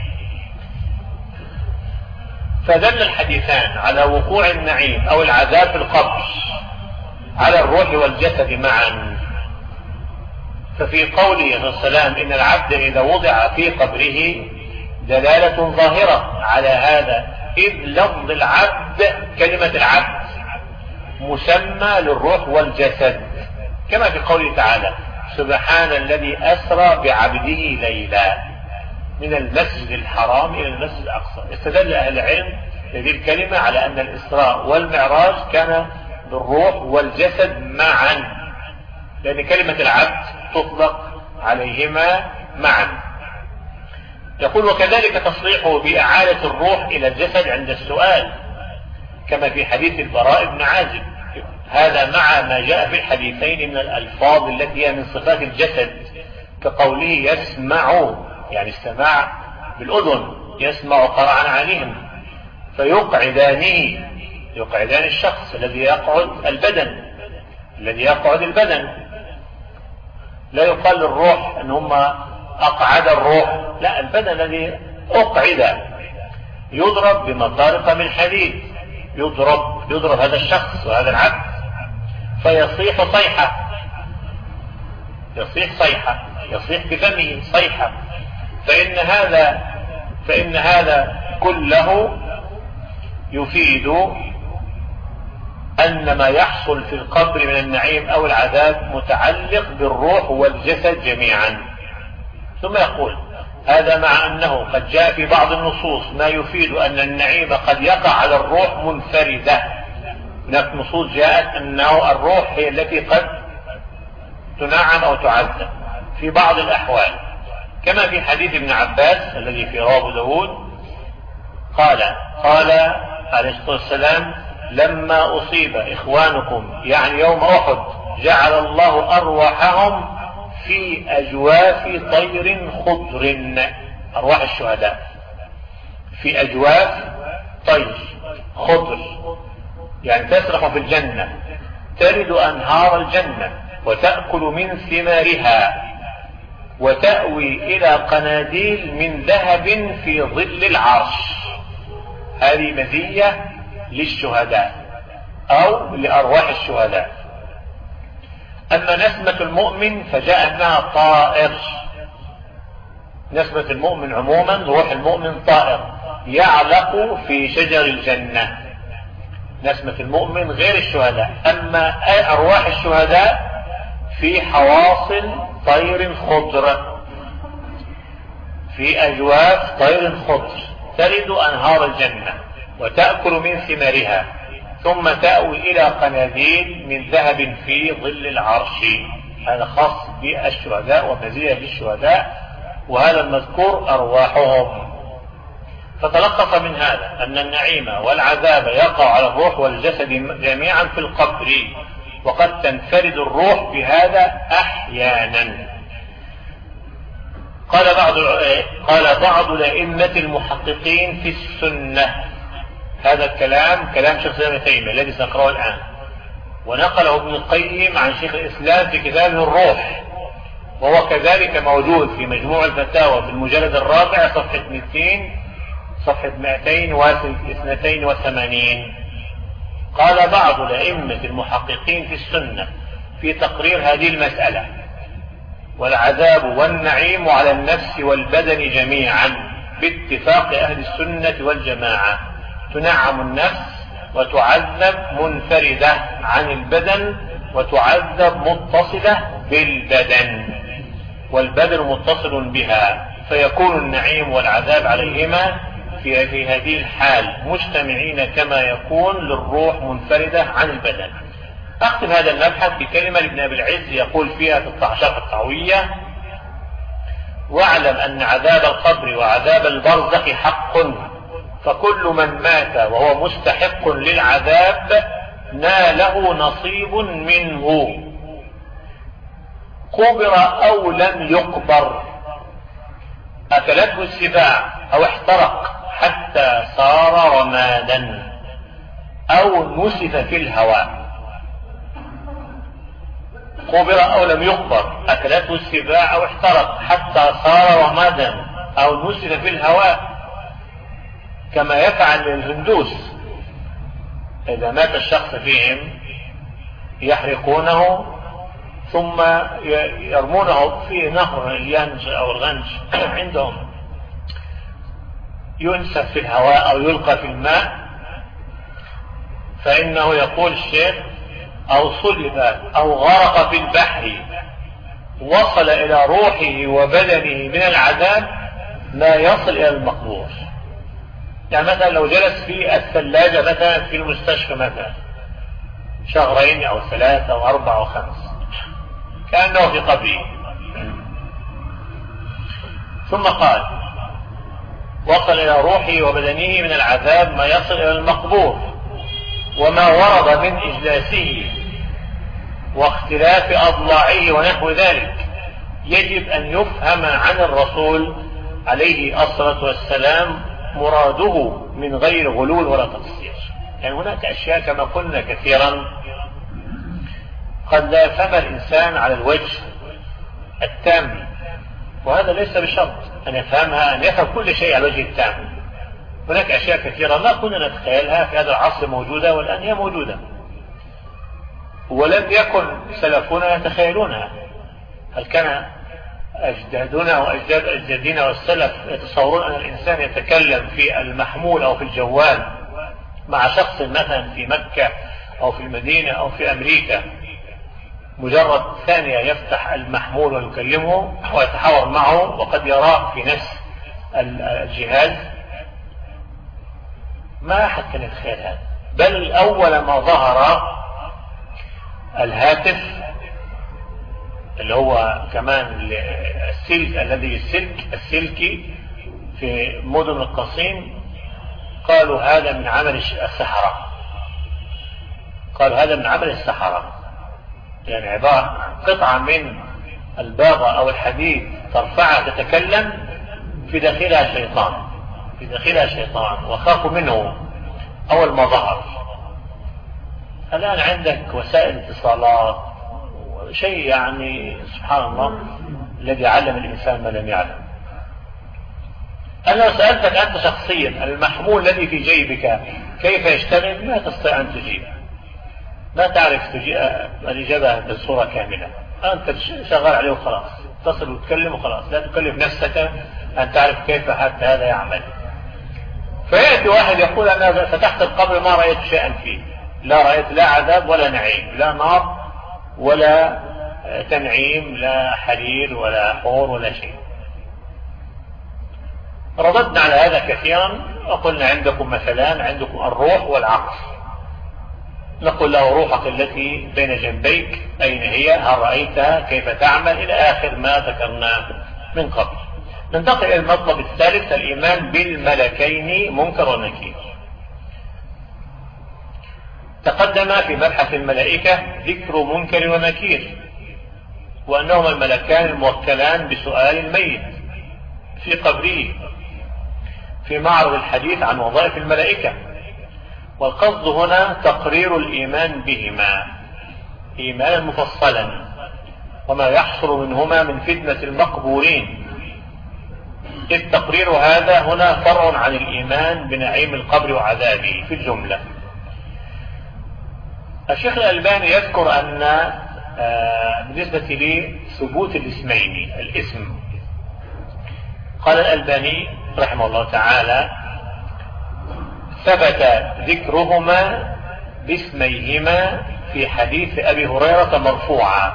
A: فدل الحديثان على وقوع النعيم أو العذاب في القبر على الروح والجسد معا. ففي قوله صلى الله عليه وسلم إن العبد إذا وضع في قبره دلالة ظاهرة على هذا، إذ لفظ العبد كلمة العبد مسمى للروح والجسد، كما في قوله تعالى سبحان الذي أسرى بعبده ليلا من المسجد الحرام إلى المسجد الأقصى. استدل أهل العلم هذه الكلمة على أن الإسراء والمعراج كان بالروح والجسد معا، لأن كلمة العبد تطلق عليهما معا. يقول وكذلك تصريحه بإعادة الروح إلى الجسد عند السؤال كما في حديث البراء بن عازب، هذا مع ما جاء في الحديثين من الألفاظ التي هي من صفات الجسد، كقوله يسمع يعني السماع بالأذن، يسمع قرعا عليهم فيقعدانه، يقعدان الشخص الذي يقعد البدن، الذي يقعد البدن. لا يقال للروح ان هم اقعد الروح، لا، البدن الذي اقعد يضرب بمطارق من حديد، يضرب يضرب هذا الشخص وهذا العبد فيصيح صيحة، يصيح صيحة، يصيح بفمه صيحة. فإن هذا فإن هذا كله يفيد أن ما يحصل في القبر من النعيم أو العذاب متعلق بالروح والجسد جميعا. ثم يقول هذا مع أنه قد جاء في بعض النصوص ما يفيد أن النعيم قد يقع على الروح منفردة. هناك نصوص جاءت أنه الروح هي التي قد تنعم أو تعذب في بعض الأحوال، كما في حديث ابن عباس الذي في رواه داود قال قال عليه الصلاة والسلام لما أصيب إخوانكم يعني يوم أحد جعل الله أرواحهم في أجواف طير خضر، أرواح الشهداء في أجواف طير خضر، يعني تسرح في الجنة، ترد أنهار الجنة وتأكل من ثمارها وتأوي إلى قناديل من ذهب في ظل العرش. هذه مزية للشهداء أو لأرواح الشهداء. أما نسمة المؤمن فجاء أنها طائر، نسمة المؤمن عموما روح المؤمن طائر يعلق في شجر الجنة، نسمة المؤمن غير الشهداء. أما أرواح الشهداء في حواصل طير خضر، في أجواف طير خضر ترد أنهار الجنة وتأكل من ثمارها ثم تأوي إلى قناديل من ذهب في ظل العرش. هذا خاص بالشهداء ومزية للشهداء، وهذا المذكور أرواحهم. فتلخص من هذا أن النعيم والعذاب يقع على الروح والجسد جميعا في القبر، وقد تنفرد الروح بهذا أحيانا. قال بعض قال بعض الأئمة المحققين في السنة، هذا الكلام كلام شيخ ابن تيمية الذي سنقرأه الآن، ونقله ابن القيم عن شيخ الإسلام في كتابه الروح، وهو كذلك موجود في مجموع الفتاوى في المجلد الرابع صفحة مئتين صفحة مئتين واثنتين وثمانين. قال بعض الأئمة المحققين في السنة في تقرير هذه المسألة: والعذاب والنعيم على النفس والبدن جميعا باتفاق أهل السنة والجماعة، تنعم النفس وتعذب منفردة عن البدن، وتعذب متصلة بالبدن، والبدن متصل بها، فيكون النعيم والعذاب عليهما في, في هذه الحال مجتمعين كما يكون للروح منفردة عن البدن. أختم هذا المبحث بكلمة لابن أبي العز يقول فيها في التعشاق الطعوية: واعلم أن عذاب القبر وعذاب البرزخ حق، فكل من مات وهو مستحق للعذاب ناله نصيب منه، قبر أو لم يقبر، أكلته السباع أو احترق حتى صار رمادا، أو نسف في الهواء. قبر أو لم يقبر، أكلته السباع أو احترق حتى صار رمادا أو نسف في الهواء، كما يفعل الهندوس إذا مات الشخص فيهم يحرقونه ثم يرمونه في نهر اليانج أو الغنج عندهم، ينسف في الهواء أو يلقى في الماء، فإنه يقول الشيخ: أو صلب أو غرق في البحر وصل إلى روحه وبدنه من العذاب ما يصل إلى المقبور. يعني مثلا لو جلس في الثلاجة مثلا في المستشفى مثلا شهرين أو ثلاثة أو أربعة أو خمس، كأنه في قبره. ثم قال: وصل إلى روحه وبدنه من العذاب ما يصل إلى المقبور، وما ورد من إجلاسه واختلاف أضلاعه ونحو ذلك يجب أن يفهم عن الرسول عليه الصلاة والسلام مراده من غير غلول ولا تقصير. يعني هناك أشياء كما قلنا كثيرا قد لا يفهم الإنسان على الوجه التام، وهذا ليس بشرط أن يفهمها أن يفهم كل شيء على الوجه التام. هناك أشياء كثيرة ما كنا نتخيلها في هذا العصر موجودة، والآن هي موجودة ولم يكن سلفنا يتخيلونها. هل كان أجدادنا وأجداد أجدادنا والسلف يتصورون أن الإنسان يتكلم في المحمول أو في الجوال مع شخص مثلا في مكة أو في المدينة أو في أمريكا، مجرد ثانية يفتح المحمول ويكلمه ويتحاور معه وقد يراه في نفس الجهاز؟ ما أحد كان يتخيل هذا. بل أول ما ظهر الهاتف اللي هو كمان السلك الذي السلك السلكي في مدن القصيم، قالوا هذا من عمل السحرة، قالوا هذا من عمل السحرة. يعني عبارة قطعة من الباغة أو الحديد ترفعها تتكلم في داخلها شيطان، في داخلها شيطان، وخافوا منه أول ما ظهر. الآن عندك وسائل اتصالات، شيء يعني سبحان الله الذي علم الإنسان ما لم يعلم. أنا لو سألتك أنت شخصيا المحمول الذي في جيبك كيف يشتغل ما تستطيع أن تجيب، ما تعرف تجيب الإجابة بالصورة كاملة. أنت شغال عليه وخلاص، تصل وتكلم وخلاص، لا تكلف نفسك أن تعرف كيف حتى هذا يعمل. فيأتي واحد يقول أنا فتحت القبر ما رأيت شيئا فيه، لا رأيت لا عذاب ولا نعيم، لا نار ولا تنعيم، لا حرير ولا حور ولا شيء. رددنا على هذا كثيرا وقلنا عندكم مثلا عندكم الروح والعقل، نقول له روحك التي بين جنبيك أين هي؟ هل رأيتها؟ كيف تعمل؟ إلى آخر ما ذكرناه من قبل. ننتقل إلى المطلب الثالث، الإيمان بالملكين منكر ونكير. تقدم في مبحث الملائكة ذكر منكر ونكير، وأنهما الملكان الموكلان بسؤال الميت في قبره في معرض الحديث عن وظائف الملائكة. والقصد هنا تقرير الإيمان بهما إيمانا مفصلا، وما يحصل منهما من فتنة المقبورين، إذ تقرير هذا هنا فرع عن الإيمان بنعيم القبر وعذابه في الجملة. الشيخ الألباني يذكر أن بالنسبة لثبوت الاسمين الاسم، قال الألباني رحمه الله تعالى: ثبت ذكرهما باسميهما في حديث أبي هريرة مرفوعا،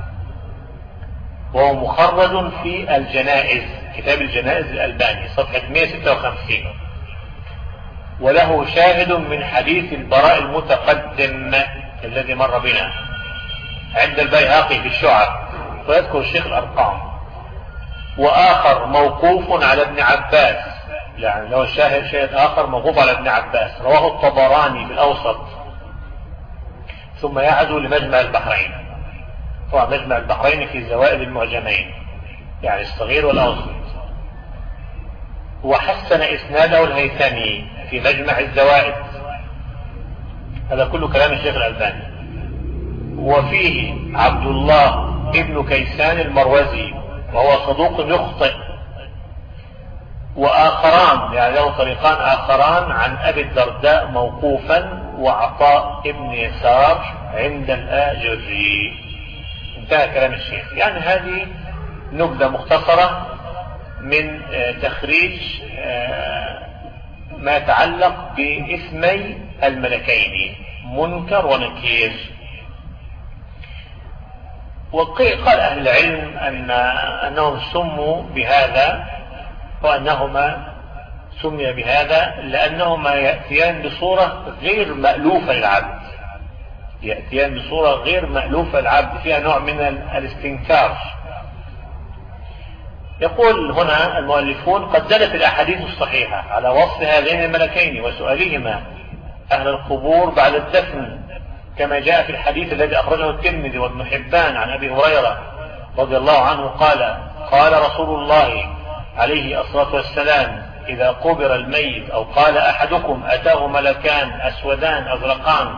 A: وهو مخرج في الجنائز، كتاب الجنائز الألباني صفحة مئة وستة وخمسين، وله شاهد من حديث البراء المتقدم الذي مر بنا عند البيهقي في الشعب، ويذكر الشيخ الأرقام. وآخر موقوف على ابن عباس، يعني له شاهد شاهد آخر موقوف على ابن عباس، رواه الطبراني في الأوسط، ثم يعزو لمجمع البحرين. طبعا مجمع البحرين في زوائد المعجمين، يعني الصغير والأوسط. وحسن إسناده الهيثمي في مجمع الزوائد. هذا كله كلام الشيخ الألباني. وفيه عبد الله ابن كيسان المروزي، وهو صدوق يخطئ. وآخران، يعني له طريقان آخران عن أبي الدرداء موقوفا وعطاء ابن يسار عند الآجري. انتهى كلام الشيخ. يعني هذه نبذة مختصرة من تخريج ما يتعلق باسمي الملكين منكر ونكير. وقال أهل العلم أن أنهم سموا بهذا، وأنهما سمي بهذا لأنهما يأتيان بصورة غير مألوفة للعبد، يأتيان بصورة غير مألوفة للعبد، فيها نوع من الاستنكار. يقول هنا المؤلفون: قد دلت الأحاديث الصحيحة على وصف هذين الملكين وسؤالهما أهل القبور بعد الدفن، كما جاء في الحديث الذي أخرجه الترمذي وابن حبان عن أبي هريرة رضي الله عنه قال: قال رسول الله عليه الصلاة والسلام: إذا قبر الميت أو قال أحدكم أتاه ملكان أسودان أزرقان،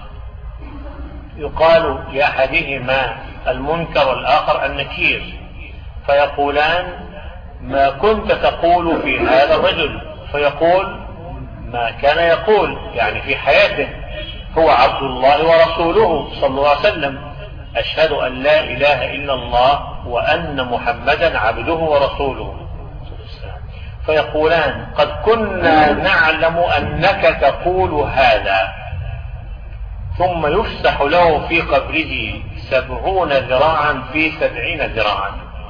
A: يقال لأحدهما المنكر والآخر النكير، فيقولان: ما كنت تقول في هذا الرجل؟ فيقول: ما كان يقول، يعني في حياته، هو عبد الله ورسوله صلى الله عليه وسلم، أشهد أن لا إله إلا الله وأن محمدا عبده ورسوله. فيقولان: قد كنا نعلم أنك تقول هذا. ثم يفسح له في قبره سبعون ذراعا في سبعين ذراعا.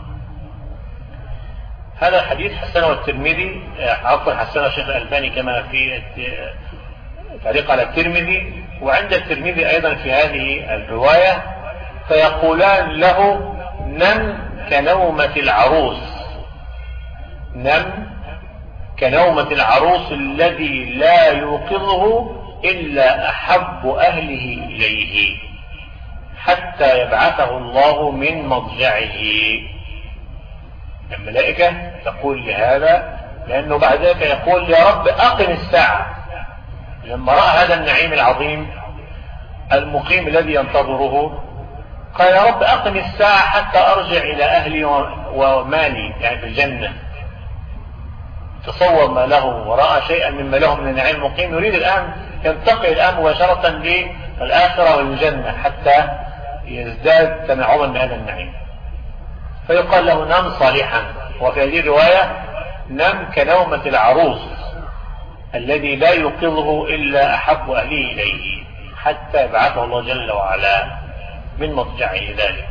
A: هذا الحديث حسنه الترمذي، عفوا حسنه الشيخ الألباني كما في تعليق على الترمذي، وعند الترمذي أيضا في هذه الرواية: فيقولان له: نم كنومة العروس، نم كنومة العروس الذي لا يوقظه إلا أحب أهله إليه حتى يبعثه الله من مضجعه. الملائكة تقول لهذا، لأنه بعد ذلك يقول: يا رب أقم الساعة. لما رأى هذا النعيم العظيم المقيم الذي ينتظره، قال: يا رب أقم الساعة حتى أرجع إلى أهلي ومالي، يعني في الجنة. تصور ما له ورأى شيئا مما له من النعيم المقيم، يريد الآن ينتقل الآن مباشرة للآخرة والجنة حتى يزداد تنعما بهذا النعيم. فيقال له: نم صالحا. وفي هذه الرواية: نم كنومة العروس الذي لا يوقظه إلا أحب أهله إليه حتى يبعثه الله جل وعلا من مضجعه ذلك.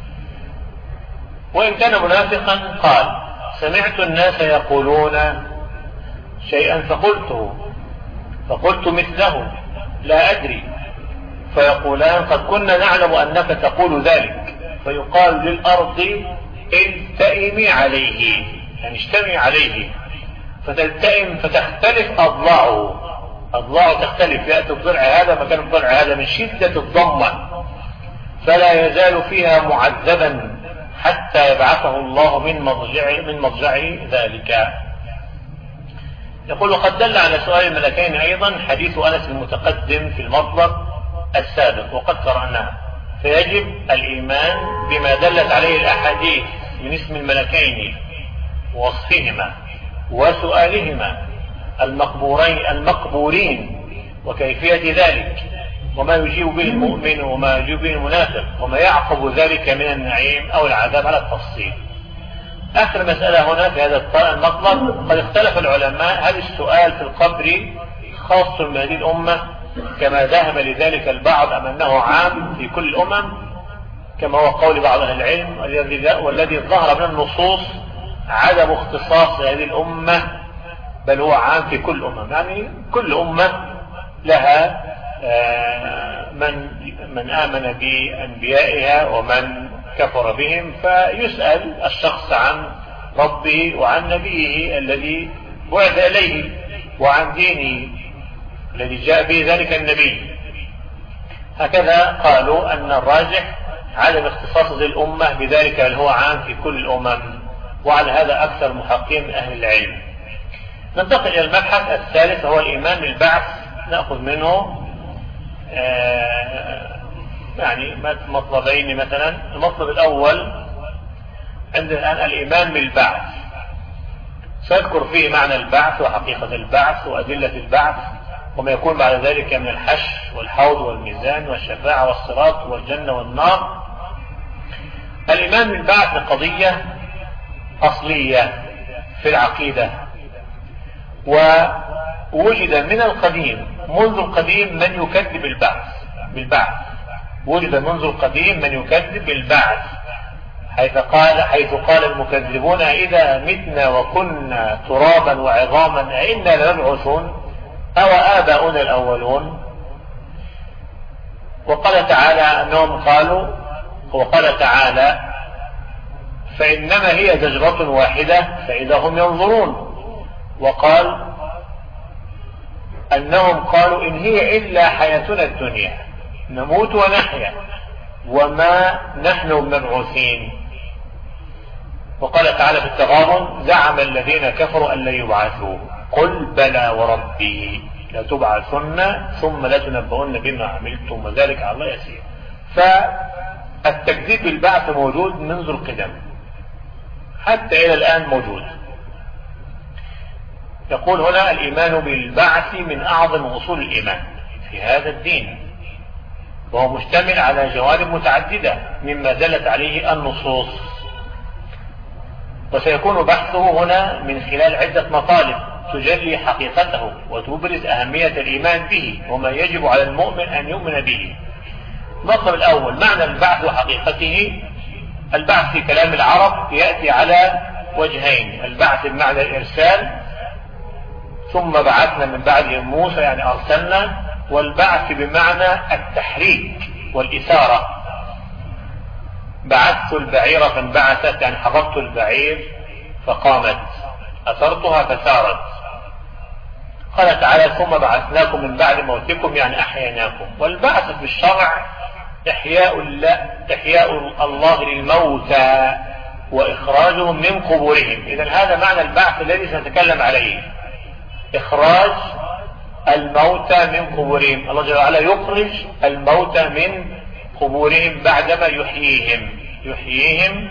A: وإن كان منافقا قال: سمعت الناس يقولون شيئا فقلته فقلت مثله لا أدري. فيقولان: قد كنا نعلم أنك تقول ذلك. فيقال للأرض: التئمي عليه، يعني يجتمع عليه فتلتئم فتختلف أضلاعه، أضلاعه تختلف، يأتي الضلع هذا مكان الضلع هذا من شدة الضمة، فلا يزال فيها معذبا حتى يبعثه الله من مضجعه من مضجعه ذلك. يقول وقد دل على سؤال الملكين أيضا حديث أنس المتقدم في المطلب السابق وقد قرأناه، فيجب الإيمان بما دلت عليه الأحاديث من اسم الملكين ووصفهما وسؤالهما المقبورين المقبورين وكيفية ذلك وما يجيب به المؤمن وما يجيب به المنافق وما يعقب ذلك من النعيم أو العذاب على التفصيل. آخر مسألة هنا في هذا المطلب، قد اختلف العلماء هل السؤال في القبر خاص بهذه الأمة كما ذهب لذلك البعض أم أنه عام في كل الأمم كما هو قول بعض أهل العلم، والذي ظهر من النصوص عدم اختصاص هذه الأمة بل هو عام في كل الأمم، يعني كل أمة لها من من آمن بأنبيائها ومن كفر بهم، فيسأل الشخص عن ربه وعن نبيه الذي بعث إليه وعن دينه الذي جاء به ذلك النبي. هكذا قالوا أن الراجح عدم اختصاص ذي الأمة بذلك بل هو عام في كل الأمم، وعلى هذا أكثر محققين من أهل العلم. ننتقل إلى المبحث الثالث وهو الإيمان بالبعث. نأخذ منه آه يعني مطلبين مثلا. المطلب الأول عندنا الآن الإيمان بالبعث، سأذكر فيه معنى البعث وحقيقة البعث وأدلة البعث وما يكون بعد ذلك من الحشر والحوض والميزان والشفاعة والصراط والجنة والنار. الإيمان بالبعث قضية أصلية في العقيدة، ووجد من القديم منذ القديم من يكذب البعث بالبعث وجد منذ القديم من يكذب بالبعث، حيث قال حيث قال المكذبون إذا متنا وكنا ترابا وعظاما أئنا لمبعوثون أو آباؤنا الأولون. وقال تعالى أنهم قالوا وقال تعالى فإنما هي زجرة واحدة فإذا هم ينظرون. وقال أنهم قالوا إن هي إلا حياتنا الدنيا نموت ونحيا وما نحن بمبعوثين. وقال تعالى في التغابن زعم الذين كفروا أن لا يبعثوا قل بلى وربي لتبعثن ثم لتنبؤن بما عملتم وذلك على الله يسير. فالتكذيب بالبعث موجود منذ القدم حتى إلى الآن موجود. يقول هنا الإيمان بالبعث من أعظم أصول الإيمان في هذا الدين، وهو مشتمل على جوانب متعددة مما دلت عليه النصوص، وسيكون بحثه هنا من خلال عدة مطالب تجلي حقيقته وتبرز أهمية الإيمان به وما يجب على المؤمن أن يؤمن به. المطلب الأول معنى البعث وحقيقته. البعث في كلام العرب يأتي على وجهين، البعث بمعنى الإرسال ثم بعثنا من بعدهم موسى يعني أرسلنا، والبعث بمعنى التحريك والإثارة. بعثت البعير فانبعثت يعني حركت البعير فقامت، أثرتها فسارت. قال تعالى ثم بعثناكم من بعد موتكم يعني أحييناكم. والبعث في الشرع إحياء الله, إحياء الله للموتى وإخراجهم من قبورهم. إذن هذا معنى البعث الذي سنتكلم عليه، إخراج الموتى من قبورهم. الله جل وعلا يخرج الموتى من قبورهم بعدما يحييهم يحييهم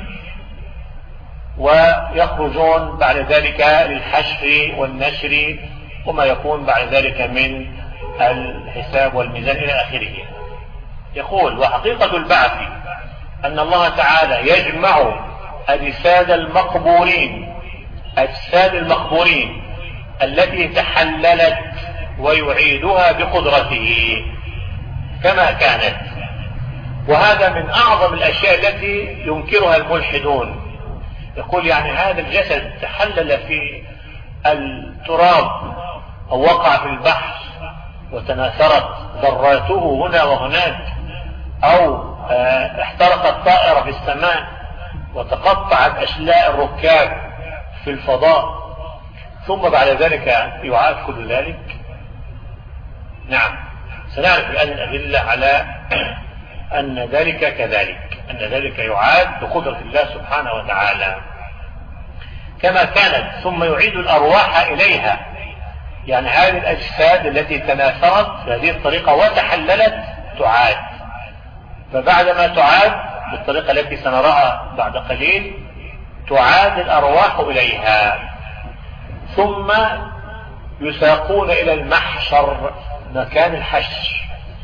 A: ويخرجون بعد ذلك للحشر والنشر وما يكون بعد ذلك من الحساب والميزان إلى آخره. يقول وحقيقة البعث أن الله تعالى يجمع أجساد المقبورين أجساد المقبورين التي تحللت ويعيدها بقدرته كما كانت. وهذا من أعظم الأشياء التي ينكرها الملحدون. يقول يعني هذا الجسد تحلل في التراب أو وقع في البحر وتناثرت ذراته هنا وهناك، أو احترقت طائرة في السماء وتقطعت أشلاء الركاب في الفضاء ثم بعد ذلك يعاد كل ذلك؟ نعم، سنعرف الآن الأدلة على أن ذلك كذلك، أن ذلك يعاد بقدرة الله سبحانه وتعالى كما كانت، ثم يعيد الأرواح إليها. يعني هذه الأجساد التي تناثرت بهذه الطريقة وتحللت تعاد، فبعدما تعاد بالطريقة التي سنراها بعد قليل تعاد الأرواح إليها، ثم يساقون إلى المحشر مكان الحشر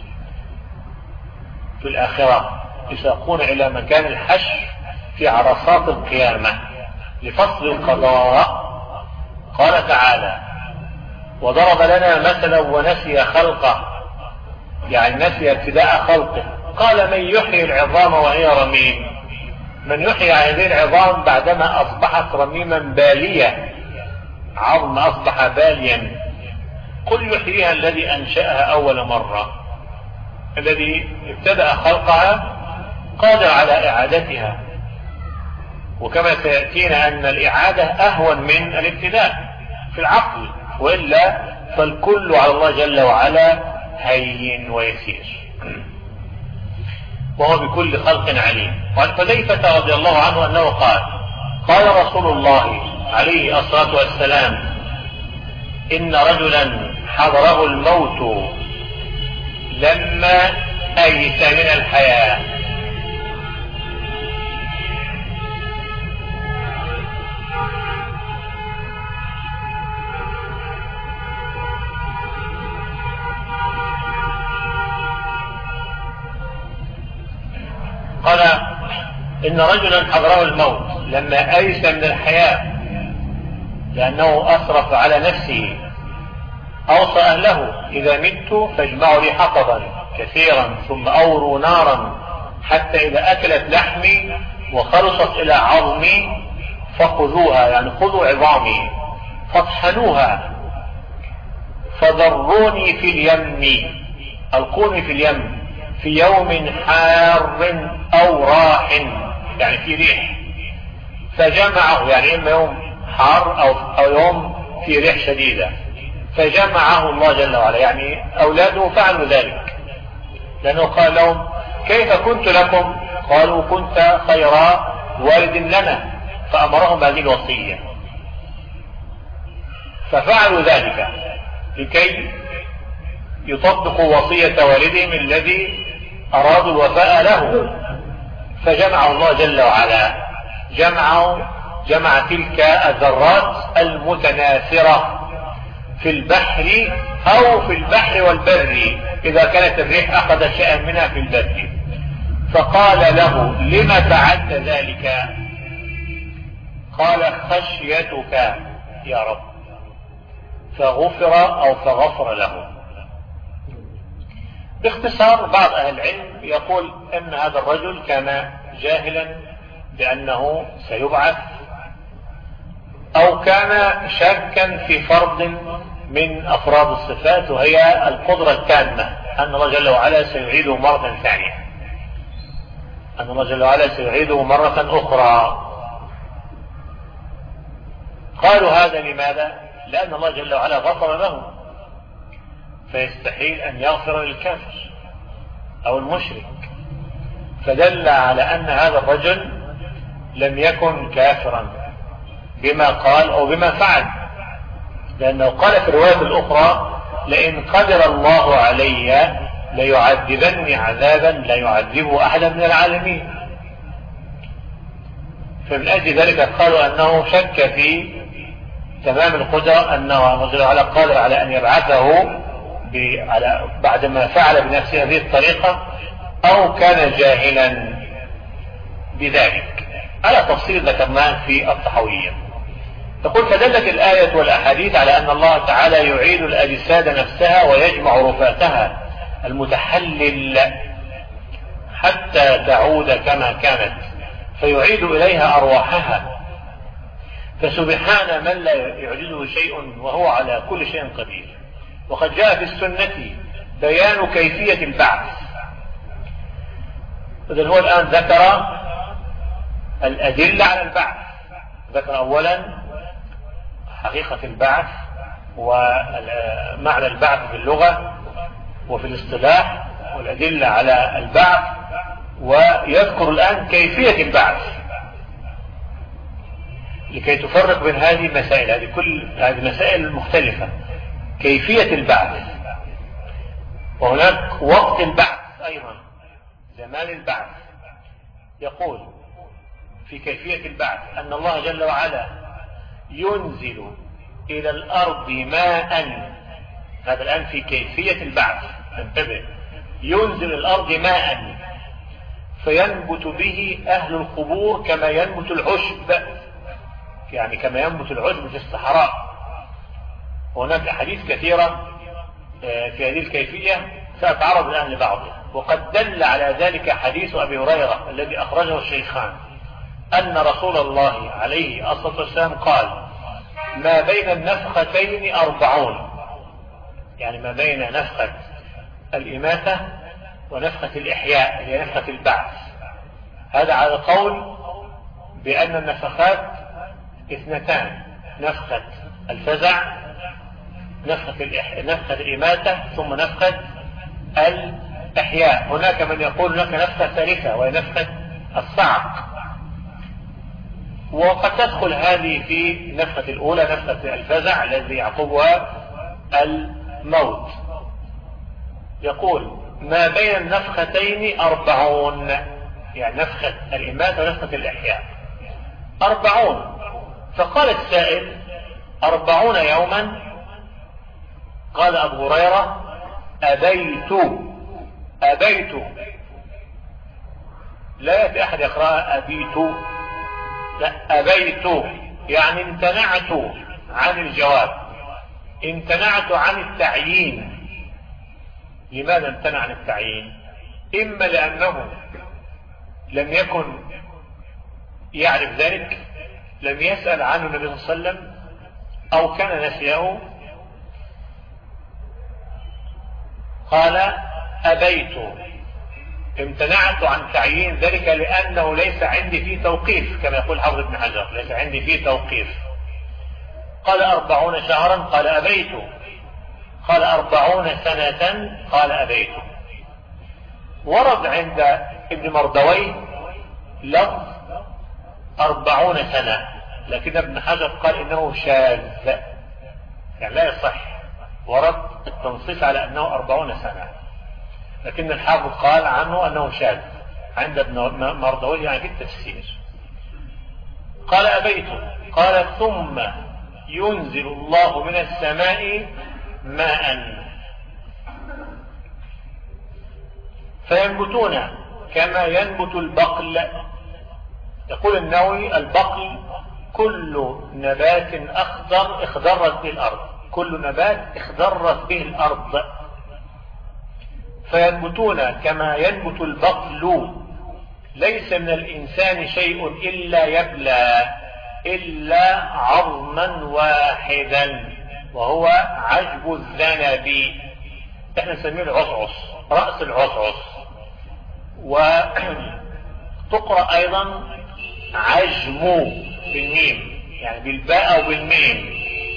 A: في الآخرة، يساقون إلى مكان الحشر في عرصات القيامة لفصل القضاء. قال تعالى: وضرب لنا مثلا ونسي خلقه، يعني نسي ابتداء خلقه. قال: من يحيي العظام وهي رميم؟ من يحيي هذه العظام بعدما أصبحت رميما بالية، عظم أصبح باليا؟ قل يحييها الذي أنشأها أول مرة. الذي ابتدأ خلقها قادر على إعادتها، وكما سيأتينا أن الإعادة أهون من الابتداء في العقل، وإلا فالكل على الله جل وعلا هين ويسير، وهو بكل خلق عليم. وعن حذيفة رضي الله عنه أنه قال: قال رسول الله عليه الصلاة والسلام: إن رجلا حضره الموت لما أيس من الحياة. قال: إن رجلا حضره الموت لما أيس من الحياة لأنه أسرف على نفسه، أوصى أهله: إذا مت فاجمعوا لي حطبا كثيرا ثم أوروا نارا حتى إذا أكلت لحمي وخلصت إلى عظمي فخذوها، يعني خذوا عظامي فاطحنوها فذروني في اليم، ألقوني في اليم في يوم حار أو راح، يعني في ريح. فجمعه، يعني إما يوم حار أو, أو يوم في ريح شديدة، فجمعه الله جل وعلا. يعني أولاده فعلوا ذلك، لأنه قال لهم: كيف كنت لكم؟ قالوا: كنت خير والد لنا، فأمرهم بهذه الوصية، ففعلوا ذلك لكي يطبقوا وصية والدهم الذي أرادوا الوفاء له. فجمعه الله جل وعلا، جمعه جمع تلك الذرات المتناثرة في البحر أو في البحر والبر، إذا كانت الريح أخذ شيئا منها في البر. فقال له: لما فعلت ذلك؟ قال: خشيتك يا رب. فغفر أو فغفر له. باختصار، بعض أهل العلم يقول أن هذا الرجل كان جاهلا بأنه سيبعث، أو كان شاكا في فرض من أفراد الصفات، وهي القدرة التامة، أن الله جل وعلا سيعيده مرة ثانية، أن الله جل وعلا سيعيده مرة أخرى. قالوا هذا لماذا؟ لأن الله جل وعلا غفر له، فيستحيل أن يغفر للكافر أو المشرك، فدل على أن هذا الرجل لم يكن كافرا بما قال أو بما فعل، لأنه قال في الرواية الأخرى: لئن قدر الله علي ليعذبني عذابا لا يعذبه أحدا من العالمين. فمن أجل ذلك قالوا أنه شك في تمام القدرة، أنه الله على قادر على أن يبعثه بعدما فعل بنفسه هذه الطريقة، أو كان جاهلا بذلك، على تفصيل ذكرناه في الطحاوية. تقول: فدلت الآية والأحاديث على أن الله تعالى يعيد الأجساد نفسها ويجمع رفاتها المتحلل حتى تعود كما كانت، فيعيد إليها أرواحها، فسبحان من لا يعجزه شيء وهو على كل شيء قدير. وقد جاء في السنة بيان كيفية البعث. إذن هو الآن ذكر الأدلة على البعث، ذكر أولا حقيقة البعث ومعنى البعث في اللغة وفي الاصطلاح والأدلة على البعث، ويذكر الآن كيفية البعث لكي تفرق بين هذه المسائل. هذه كل هذه مسائل مختلفة. كيفية البعث، وهناك وقت البعث أيضا، زمان البعث. يقول في كيفية البعث أن الله جل وعلا ينزل إلى الأرض ماء. هذا الآن في كيفية البعث، انتبه. ينزل الأرض ماء فينبت به أهل القبور كما ينبت العشب، يعني كما ينبت العشب في الصحراء. هناك أحاديث كثيرة في هذه الكيفية سأتعرض الآن لبعضها. وقد دل على ذلك حديث أبي هريرة الذي أخرجه الشيخان أن رسول الله عليه الصلاة والسلام قال: ما بين النفختين أربعون، يعني ما بين نفخة الإماتة ونفخة الإحياء هي نفخة البعث. هذا على قول بأن النفخات اثنتان: نفخة الفزع، نفخة الإح... نفخة الإماتة، ثم نفخة الإحياء. هناك من يقول هناك نفخة ثالثة وهي نفخة الصعق، وقد تدخل هذه في نفخة الأولى نفخة الفزع الذي يعقبها الموت. يقول: ما بين النفختين أربعون، يعني نفخة الإماتة ونفخة الإحياء أربعون. فقال السائل: أربعون يوما؟ قال أبو هريرة: أبيت أبيت لا يأتي أحد يقرأ أبيت، لا، أبيت يعني امتنعت عن الجواب، امتنعت عن التعيين. لماذا امتنع عن التعيين؟ إما لأنه لم يكن يعرف ذلك، لم يسأل عنه النبي صلى الله عليه وسلم، أو كان نسيه. قال: أبيت، امتنعت عن تعيين ذلك لأنه ليس عندي فيه توقيف، كما يقول حافظ ابن حجر: ليس عندي فيه توقيف. قال: أربعون شهرا؟ قال: أبيت. قال: أربعون سنة؟ قال: أبيت. ورد عند ابن مردويه لفظ أربعون سنة، لكن ابن حجر قال إنه شاذ، يعني لا يصح. ورد التنصيص على أنه أربعون سنة، لكن الحافظ قال عنه أنه شاذ عند ابن مردويه يعني في التفسير. قال: أبيت. قال: ثم ينزل الله من السماء ماء فينبتون كما ينبت البقل. يقول النووي: البقل كل نبات أخضر اخضرت به الأرض، كل نبات اخضرت به الأرض. فينبتون كما ينبت البقل. ليس من الإنسان شيء إلا يبلى إلا عظما واحدا وهو عجب الذنب. احنا نسميه العصعص، رأس العصعص. وتقرأ أيضا عجم بالميم، يعني بالباء أو بالميم،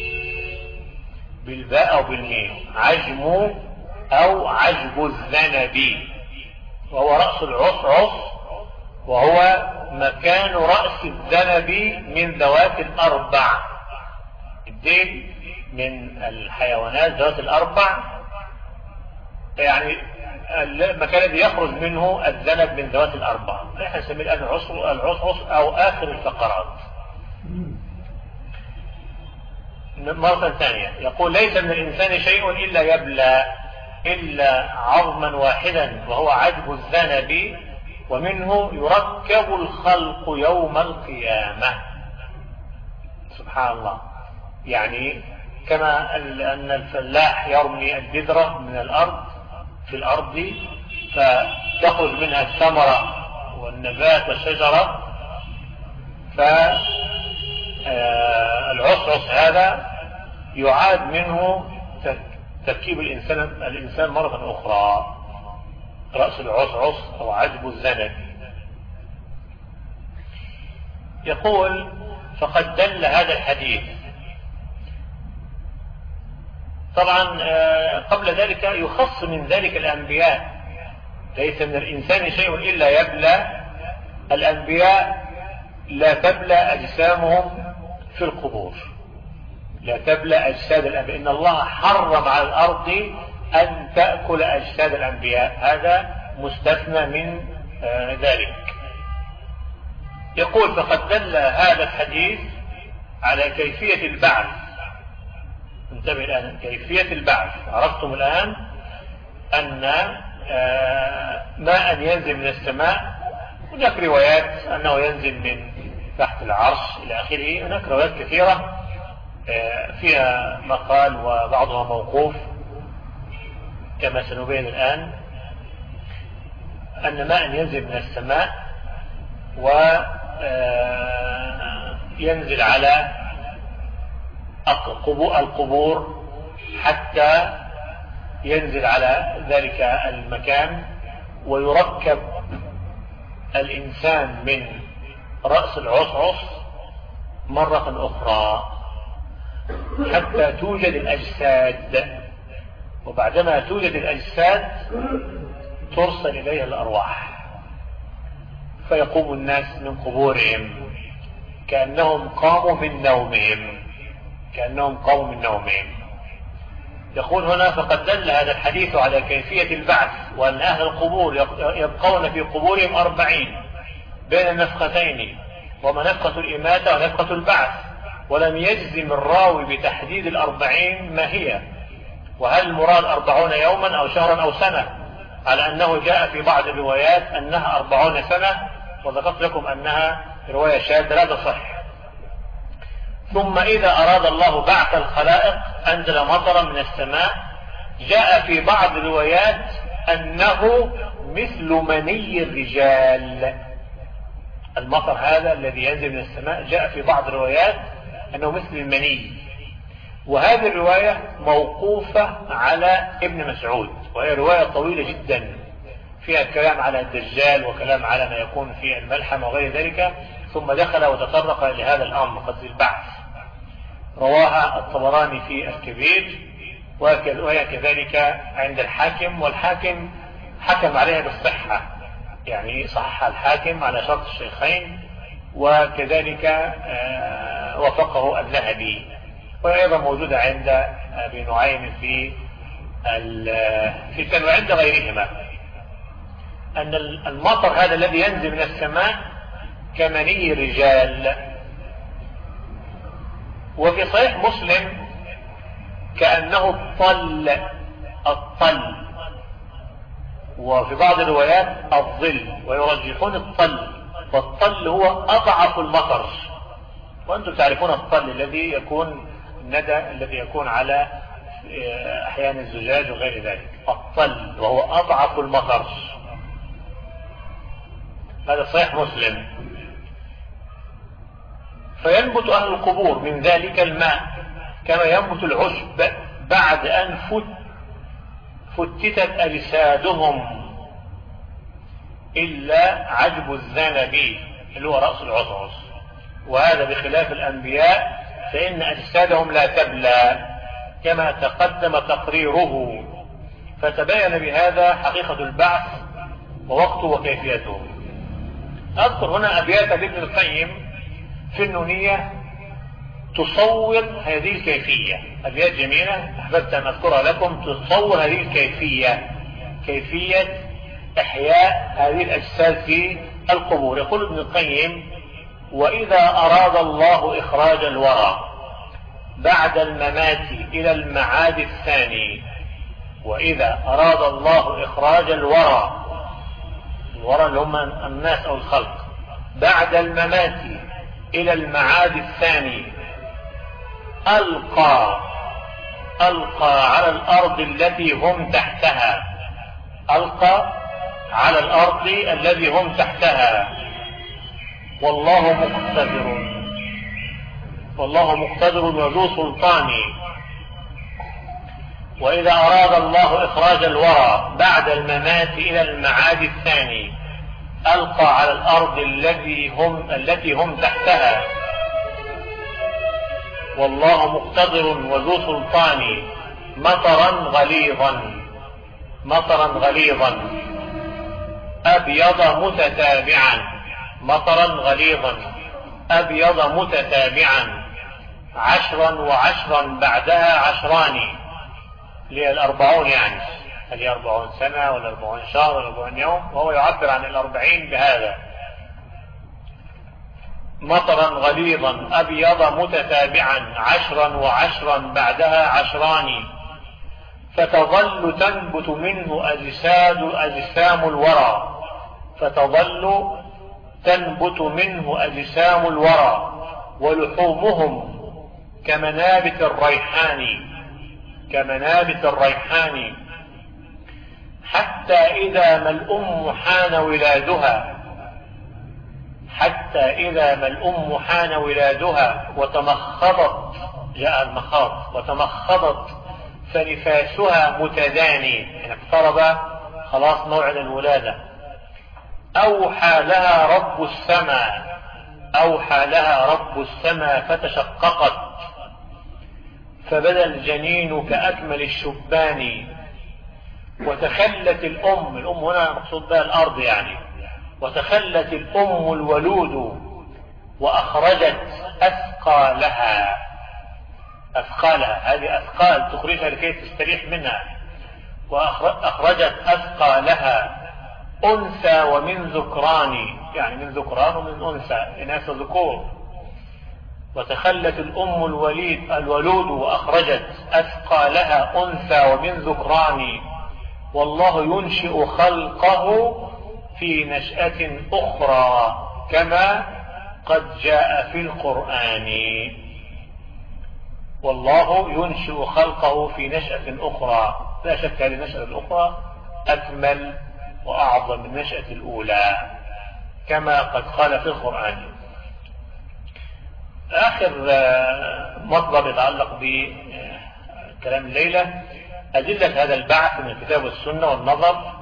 A: بالباء أو بالميم، عجم أو عجب الذنب، وهو رأس العصعص، وهو مكان رأس الذنب من ذوات الأربع. الديل من الحيوانات ذوات الأربع، يعني المكان الذي يخرج منه الذنب من ذوات الأربع. نحن نسميه الآن العصعص أو آخر الفقرات. مرة ثانية يقول: ليس من الإنسان شيء إلا يبلى إلا عظما واحدا وهو عجب الذنب ومنه يركب الخلق يوم القيامة. سبحان الله. يعني كما أن الفلاح يرمي البذرة من الأرض في الأرض فتخرج منها الثمرة والنبات والشجرة، فالعصعص هذا يعاد منه تركيب الإنسان الإنسان مرة أخرى، رأس العصعص أو عجب الذنب. يقول: فقد دل هذا الحديث طبعا قبل ذلك يخص من ذلك الأنبياء، ليس من الإنسان شيء إلا يبلى. الأنبياء لا تبلى أجسامهم في القبور، لا تبلى أجساد الأنبياء. إن الله حرم على الأرض أن تأكل أجساد الأنبياء، هذا مستثنى من ذلك. يقول فقد دل هذا الحديث على كيفية البعث. انتبه الآن، كيفية البعث. عرفتم الآن أن ماء ينزل من السماء، هناك روايات أنه ينزل من تحت العرش إلى آخره. هناك روايات كثيرة فيها مقال وبعضها موقوف كما سنبين الآن، أن ماء ينزل من السماء وينزل على القبور حتى ينزل على ذلك المكان، ويركب الإنسان من رأس العصعص مرة أخرى حتى توجد الأجساد، وبعدما توجد الأجساد ترسل إليها الأرواح، فيقوم الناس من قبورهم كأنهم قاموا من نومهم كأنهم قاموا من نومهم. يقول هنا فقد دل هذا الحديث على كيفية البعث، وأن أهل القبور يبقون في قبورهم أربعين بين النفختين، وما نفخة الإماتة ونفخة البعث، ولم يجزم الراوي بتحديد الأربعين ما هي، وهل المراد أربعون يوما أو شهرا أو سنة، على أنه جاء في بعض الروايات أنها أربعون سنة، وذكرت لكم أنها رواية شاذة لا تصح. ثم إذا أراد الله بعث الخلائق أنزل مطرا من السماء، جاء في بعض الروايات أنه مثل مني الرجال. المطر هذا الذي ينزل من السماء جاء في بعض الروايات أنه مثل المني، وهذه الرواية موقوفة على ابن مسعود، وهي رواية طويلة جدا فيها كلام على الدجال وكلام على ما يكون في الملحم وغير ذلك، ثم دخل وتطرق لهذا الأمر قصد البعث. رواها الطبراني في الكبير، وهي كذلك عند الحاكم، والحاكم حكم عليها بالصحة، يعني صح الحاكم على شرط الشيخين، وكذلك وفقه الذهبي، وأيضا موجودة عند أبي نعيم في في كان وعند غيرهما، أن المطر هذا الذي ينزل من السماء كمني رجال. وفي صحيح مسلم كأنه الطل الطل، وفي بعض الروايات الظل، ويرجحون الطل، والطل هو أضعف المطر، وأنتم تعرفون الطل الذي يكون الندى الذي يكون على أحيان الزجاج وغير ذلك، الطل وهو أضعف المطر. هذا صحيح مسلم. فينبت أهل القبور من ذلك الماء كما ينبت العشب بعد أن فت فتتت أجسادهم إلا عجب الذنب اللي هو رأس العصعص، وهذا بخلاف الأنبياء فإن أجسادهم لا تبلى كما تقدم تقريره، فتبين بهذا حقيقة البعث ووقته وكيفيته. أذكر هنا أبيات لابن القيم في النونية تصور هذه الكيفية، أبيات جميلة أحببت أن أذكرها لكم، تصور هذه الكيفية، كيفية إحياء هذه الأجساد في القبور. يقول ابن القيم: وإذا أراد الله إخراج الورى بعد الممات إلى المعاد الثاني، وإذا أراد الله إخراج الورى، الورى اللي هم الناس أو الخلق، بعد الممات إلى المعاد الثاني، ألقى ألقى على الأرض التي هم تحتها، ألقى على الأرض الذي هم تحتها، والله مقتدر والله مقتدر وذو سلطان. وإذا أراد الله إخراج الورى بعد الممات إلى المعاد الثاني، ألقى على الأرض التي هم التي هم تحتها، والله مقتدر وذو سلطان. مطرا غليظا مطرا غليظا أبيض متتابعا مطرا غليظا أبيض متتابعا عشرا وعشرا بعدها عشران، اللي هي الأربعون، يعني هل هي أربعون سنة ولا أربعون شهر ولا أربعون يوم، وهو يعبر عن الأربعين بهذا. مطرا غليظا أبيض متتابعا عشرا وعشرا بعدها عشران، فتظل تنبت منه أجساد أجسام الورى فتظل تنبت منه أجسام الورى ولحومهم كمنابت الريحان كمنابت الريحان حتى إذا ما الأم حان ولادها حتى إذا ما الأم حان ولادها وتمخضت، جاء المخاض، وتمخضت فنفاسها متداني، يعني اقترب خلاص موعد الولادة. أوحى لها رب السماء أوحى لها رب السماء فتشققت، فبدا الجنين كأكمل الشبان، وتخلت الأم الأم هنا مقصود بها الأرض يعني وتخلت الأم الولود وأخرجت أثقالها أثقالها هذه أثقال تخرجها لكي تستريح منها، وأخرجت أثقالها أنثى ومن ذكران، يعني من ذكران ومن أنثى، إناث ذكور. وتخلت الأم الوليد الولود وأخرجت أثقالها أنثى ومن ذكران، والله ينشئ خلقه في نشأة أخرى كما قد جاء في القرآن. والله ينشئ خلقه في نشأة أخرى، لا شك هذه النشأة الأخرى أكمل وأعظم من النشأة الأولى كما قد قال في القرآن. آخر مطلب يتعلق بكلام الليلة أدلة هذا البعث من الكتاب والسنة والنظر.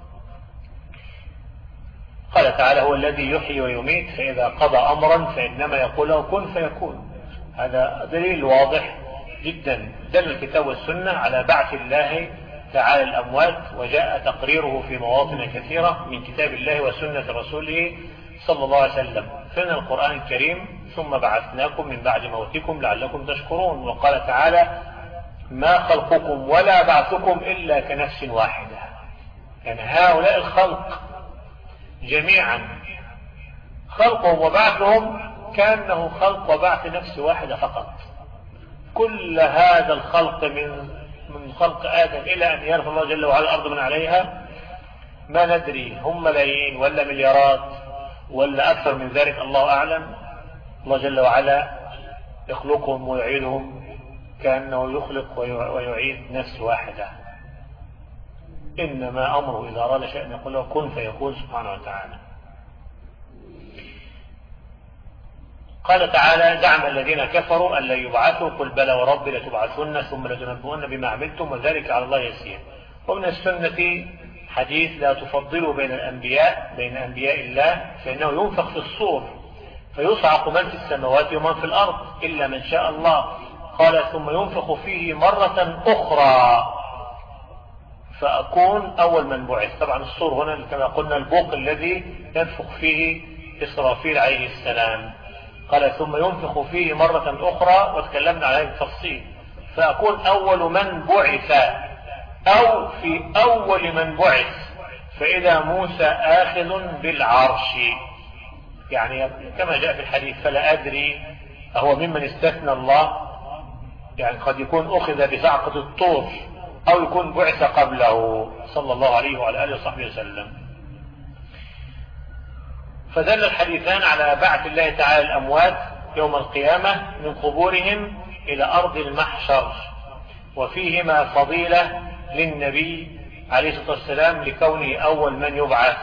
A: قال تعالى: هو الذي يحيي ويميت فإذا قضى أمرا فإنما يقول له كن فيكون. هذا دليل واضح جدا، دل الكتاب والسنة على بعث الله تعالى الأموات، وجاء تقريره في مواطن كثيرة من كتاب الله وسنة رسوله صلى الله عليه وسلم. فإن القرآن الكريم: ثم بعثناكم من بعد موتكم لعلكم تشكرون. وقال تعالى: ما خلقكم ولا بعثكم إلا كنفس واحدة. يعني هؤلاء الخلق جميعا خلقهم وبعثهم كأنه خلق وبعث نفس واحدة فقط. كل هذا الخلق من من خلق آدم إلى أن يرفع الله جل وعلا الأرض من عليها، ما ندري هم ملايين ولا مليارات ولا أكثر من ذلك، الله أعلم. الله جل وعلا يخلقهم ويعيدهم كأنه يخلق ويعيد نفس واحدة. إنما أمره إذا أراد شيئا يقول له كن فيكون سبحانه وتعالى. قال تعالى: زعم الذين كفروا أن لا يبعثوا، قل بلى وربي لتبعثن ثم لتنبؤن بما عملتم وذلك على الله يسير. ومن السنة حديث: لا تفضلوا بين الأنبياء بين أنبياء الله، فإنه ينفخ في الصور فيصعق من في السماوات ومن في الأرض إلا من شاء الله. قال: ثم ينفخ فيه مرة أخرى فأكون أول من بعث. طبعا الصور هنا كما قلنا البوق الذي ينفخ فيه إسرافيل عليه السلام. قال: ثم ينفخ فيه مرة أخرى، وتكلمنا عليه بالتفصيل، فأكون أول من بعث أو في أول من بعث، فإذا موسى آخذ بالعرش. يعني كما جاء في الحديث: فلا أدري أهو ممن استثنى الله، يعني قد يكون أخذ بصعقة الطور أو يكون بعث قبله صلى الله عليه وعلى آله وصحبه وسلم. فدل الحديثان على بعث الله تعالى الأموات يوم القيامة من قبورهم إلى أرض المحشر، وفيهما فضيلة للنبي عليه الصلاة والسلام لكونه أول من يبعث.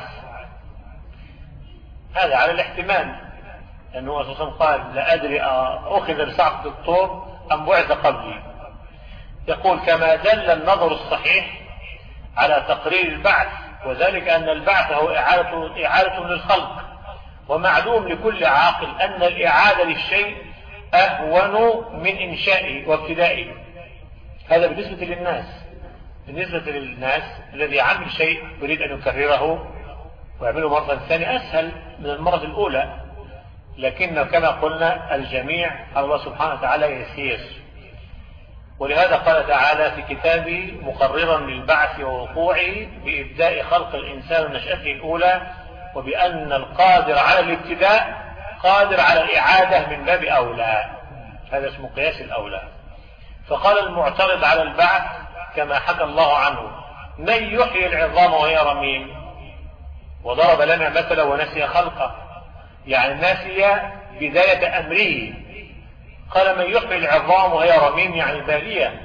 A: هذا على الاحتمال، لأنه أساسا قال: لا أدري أخذ بصعقة الطور أم بعث قبلي. يقول: كما دل النظر الصحيح على تقرير البعث، وذلك أن البعث هو إعادة, إعادة للخلق، ومعلوم لكل عاقل أن الإعادة للشيء أهون من إنشائه وابتدائه. هذا بالنسبة للناس. بالنسبة للناس الذي عمل شيء يريد أن يكرره ويعمله مرة ثانية أسهل من المرة الأولى، لكن كما قلنا الجميع الله سبحانه وتعالى يسير. ولهذا قال تعالى في كتابه مقررا للبعث ووقوعه بإبداء خلق الإنسان ونشأته الأولى، وبأن القادر على الابتداء قادر على الإعادة من باب أولى. هذا اسمه قياس الأولى. فقال المعترض على البعث كما حكى الله عنه: من يحيي العظام وهي رميم؟ وضرب لنا مثلا ونسي خلقه، يعني نسي بداية أمره. قال: من يحيي العظام وهي رميم، يعني بالية.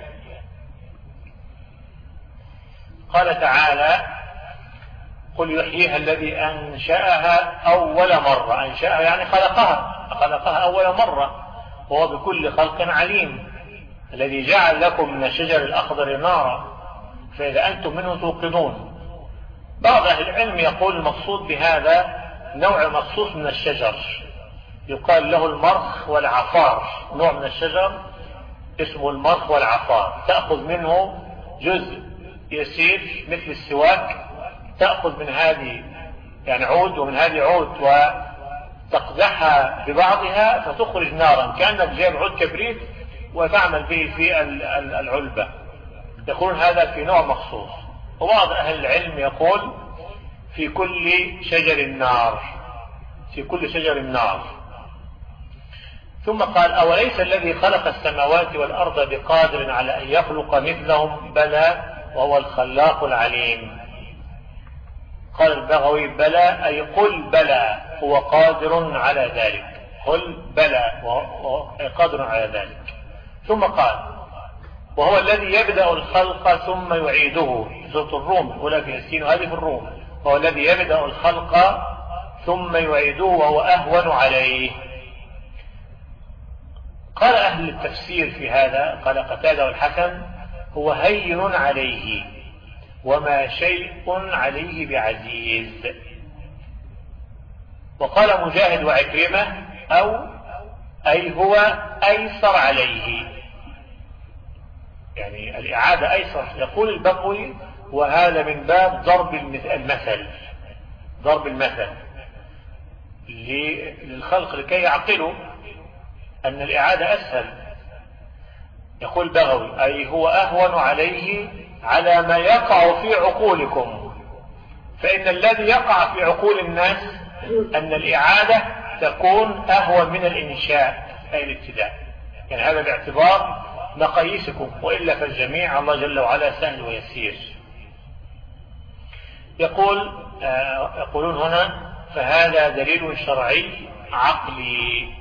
A: قال تعالى: قل يحييها الذي أنشأها أول مرة. أنشأها يعني خلقها، خلقها أول مرة، وهو بكل خلق عليم. الذي جعل لكم من الشجر الأخضر نارا فإذا أنتم منه توقدون. بعض أهل العلم يقول المقصود بهذا نوع مخصوص من الشجر يقال له المرخ والعفار. نوع من الشجر اسمه المرخ والعفار، تأخذ منه جزء يسير مثل السواك، تأخذ من هذه يعني عود ومن هذه عود وتقدحها ببعضها فتخرج نارا، كأنك جايب عود كبريت وتعمل به في العلبة. يقول هذا في نوع مخصوص. وبعض أهل العلم يقول في كل شجر النار، في كل شجر النار. ثم قال: أوليس الذي خلق السماوات والأرض بقادر على أن يخلق مثلهم؟ بلى وهو الخلاق العليم. قال البغوي: بلى أي قل بلى هو قادر على ذلك. قل بلى وهو قادر على ذلك. ثم قال: وهو الذي يبدأ الخلق ثم يعيده. سورة الروم الأولى في السين وهذه في الروم. وهو الذي يبدأ الخلق ثم يعيده وهو أهون عليه. قال أهل التفسير في هذا، قال قتادة والحسن: هو هين عليه وما شيء عليه بعزيز. وقال مجاهد وعكرمة: أو أي هو أيسر عليه، يعني الإعادة أيسر. يقول البغوي: وهذا من باب ضرب المثل، ضرب المثل للخلق لكي يعقلوا أن الإعادة أسهل. يقول البغوي: أي هو أهون عليه على ما يقع في عقولكم، فإن الذي يقع في عقول الناس أن الإعادة تكون أهون من الإنشاء أي الابتداء. يعني هذا باعتبار مقاييسكم، وإلا فالجميع الله جل وعلا سهل ويسير. يقول آه يقولون هنا: فهذا دليل شرعي عقلي.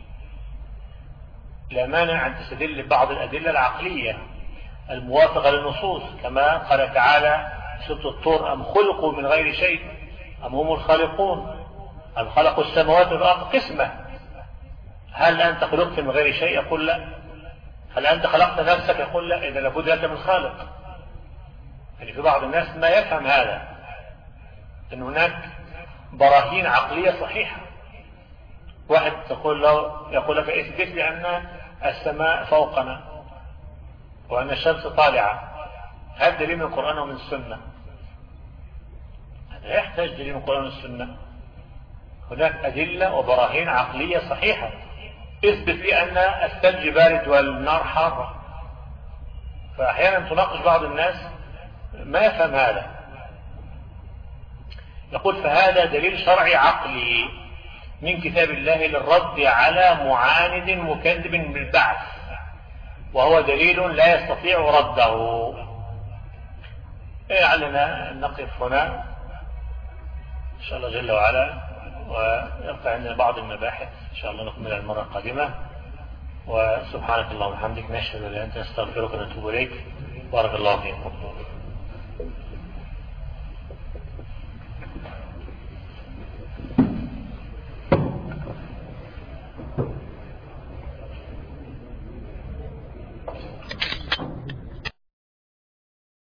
A: لا مانع أن تستدل ببعض الأدلة العقلية الموافقة للنصوص، كما قال تعالى سورة الطور: أم خلقوا من غير شيء أم هم الخالقون أم خلقوا السماوات والأرض قسمة. هل أنت خلقت من غير شيء؟ يقول لا. هل أنت خلقت نفسك؟ يقول لا. إذا لابد لك من خالق. يعني في بعض الناس ما يفهم هذا، أن هناك براهين عقلية صحيحة. واحد تقول له يقول لك: اثبت لي أن السماء فوقنا وأن الشمس طالعة. هذا دليل من القرآن ومن السنة؟ هذا يحتاج دليل من القرآن والسنة. هناك أدلة وبراهين عقلية صحيحة. اثبت لي أن الثلج بارد والنار حارة. فأحيانا تناقش بعض الناس ما يفهم هذا. يقول: فهذا دليل شرعي عقلي من كتاب الله للرد على معاند مكذب بالبعث، وهو دليل لا يستطيع رده. لعلنا نقف هنا إن شاء الله جل وعلا، ويبقى عندنا بعض المباحث إن شاء الله نكمل المرة القادمة. وسبحانك اللهم وبحمدك، نشهد أن لا إله إلا أنت، نستغفرك ونتوب إليك. بارك الله فيكم.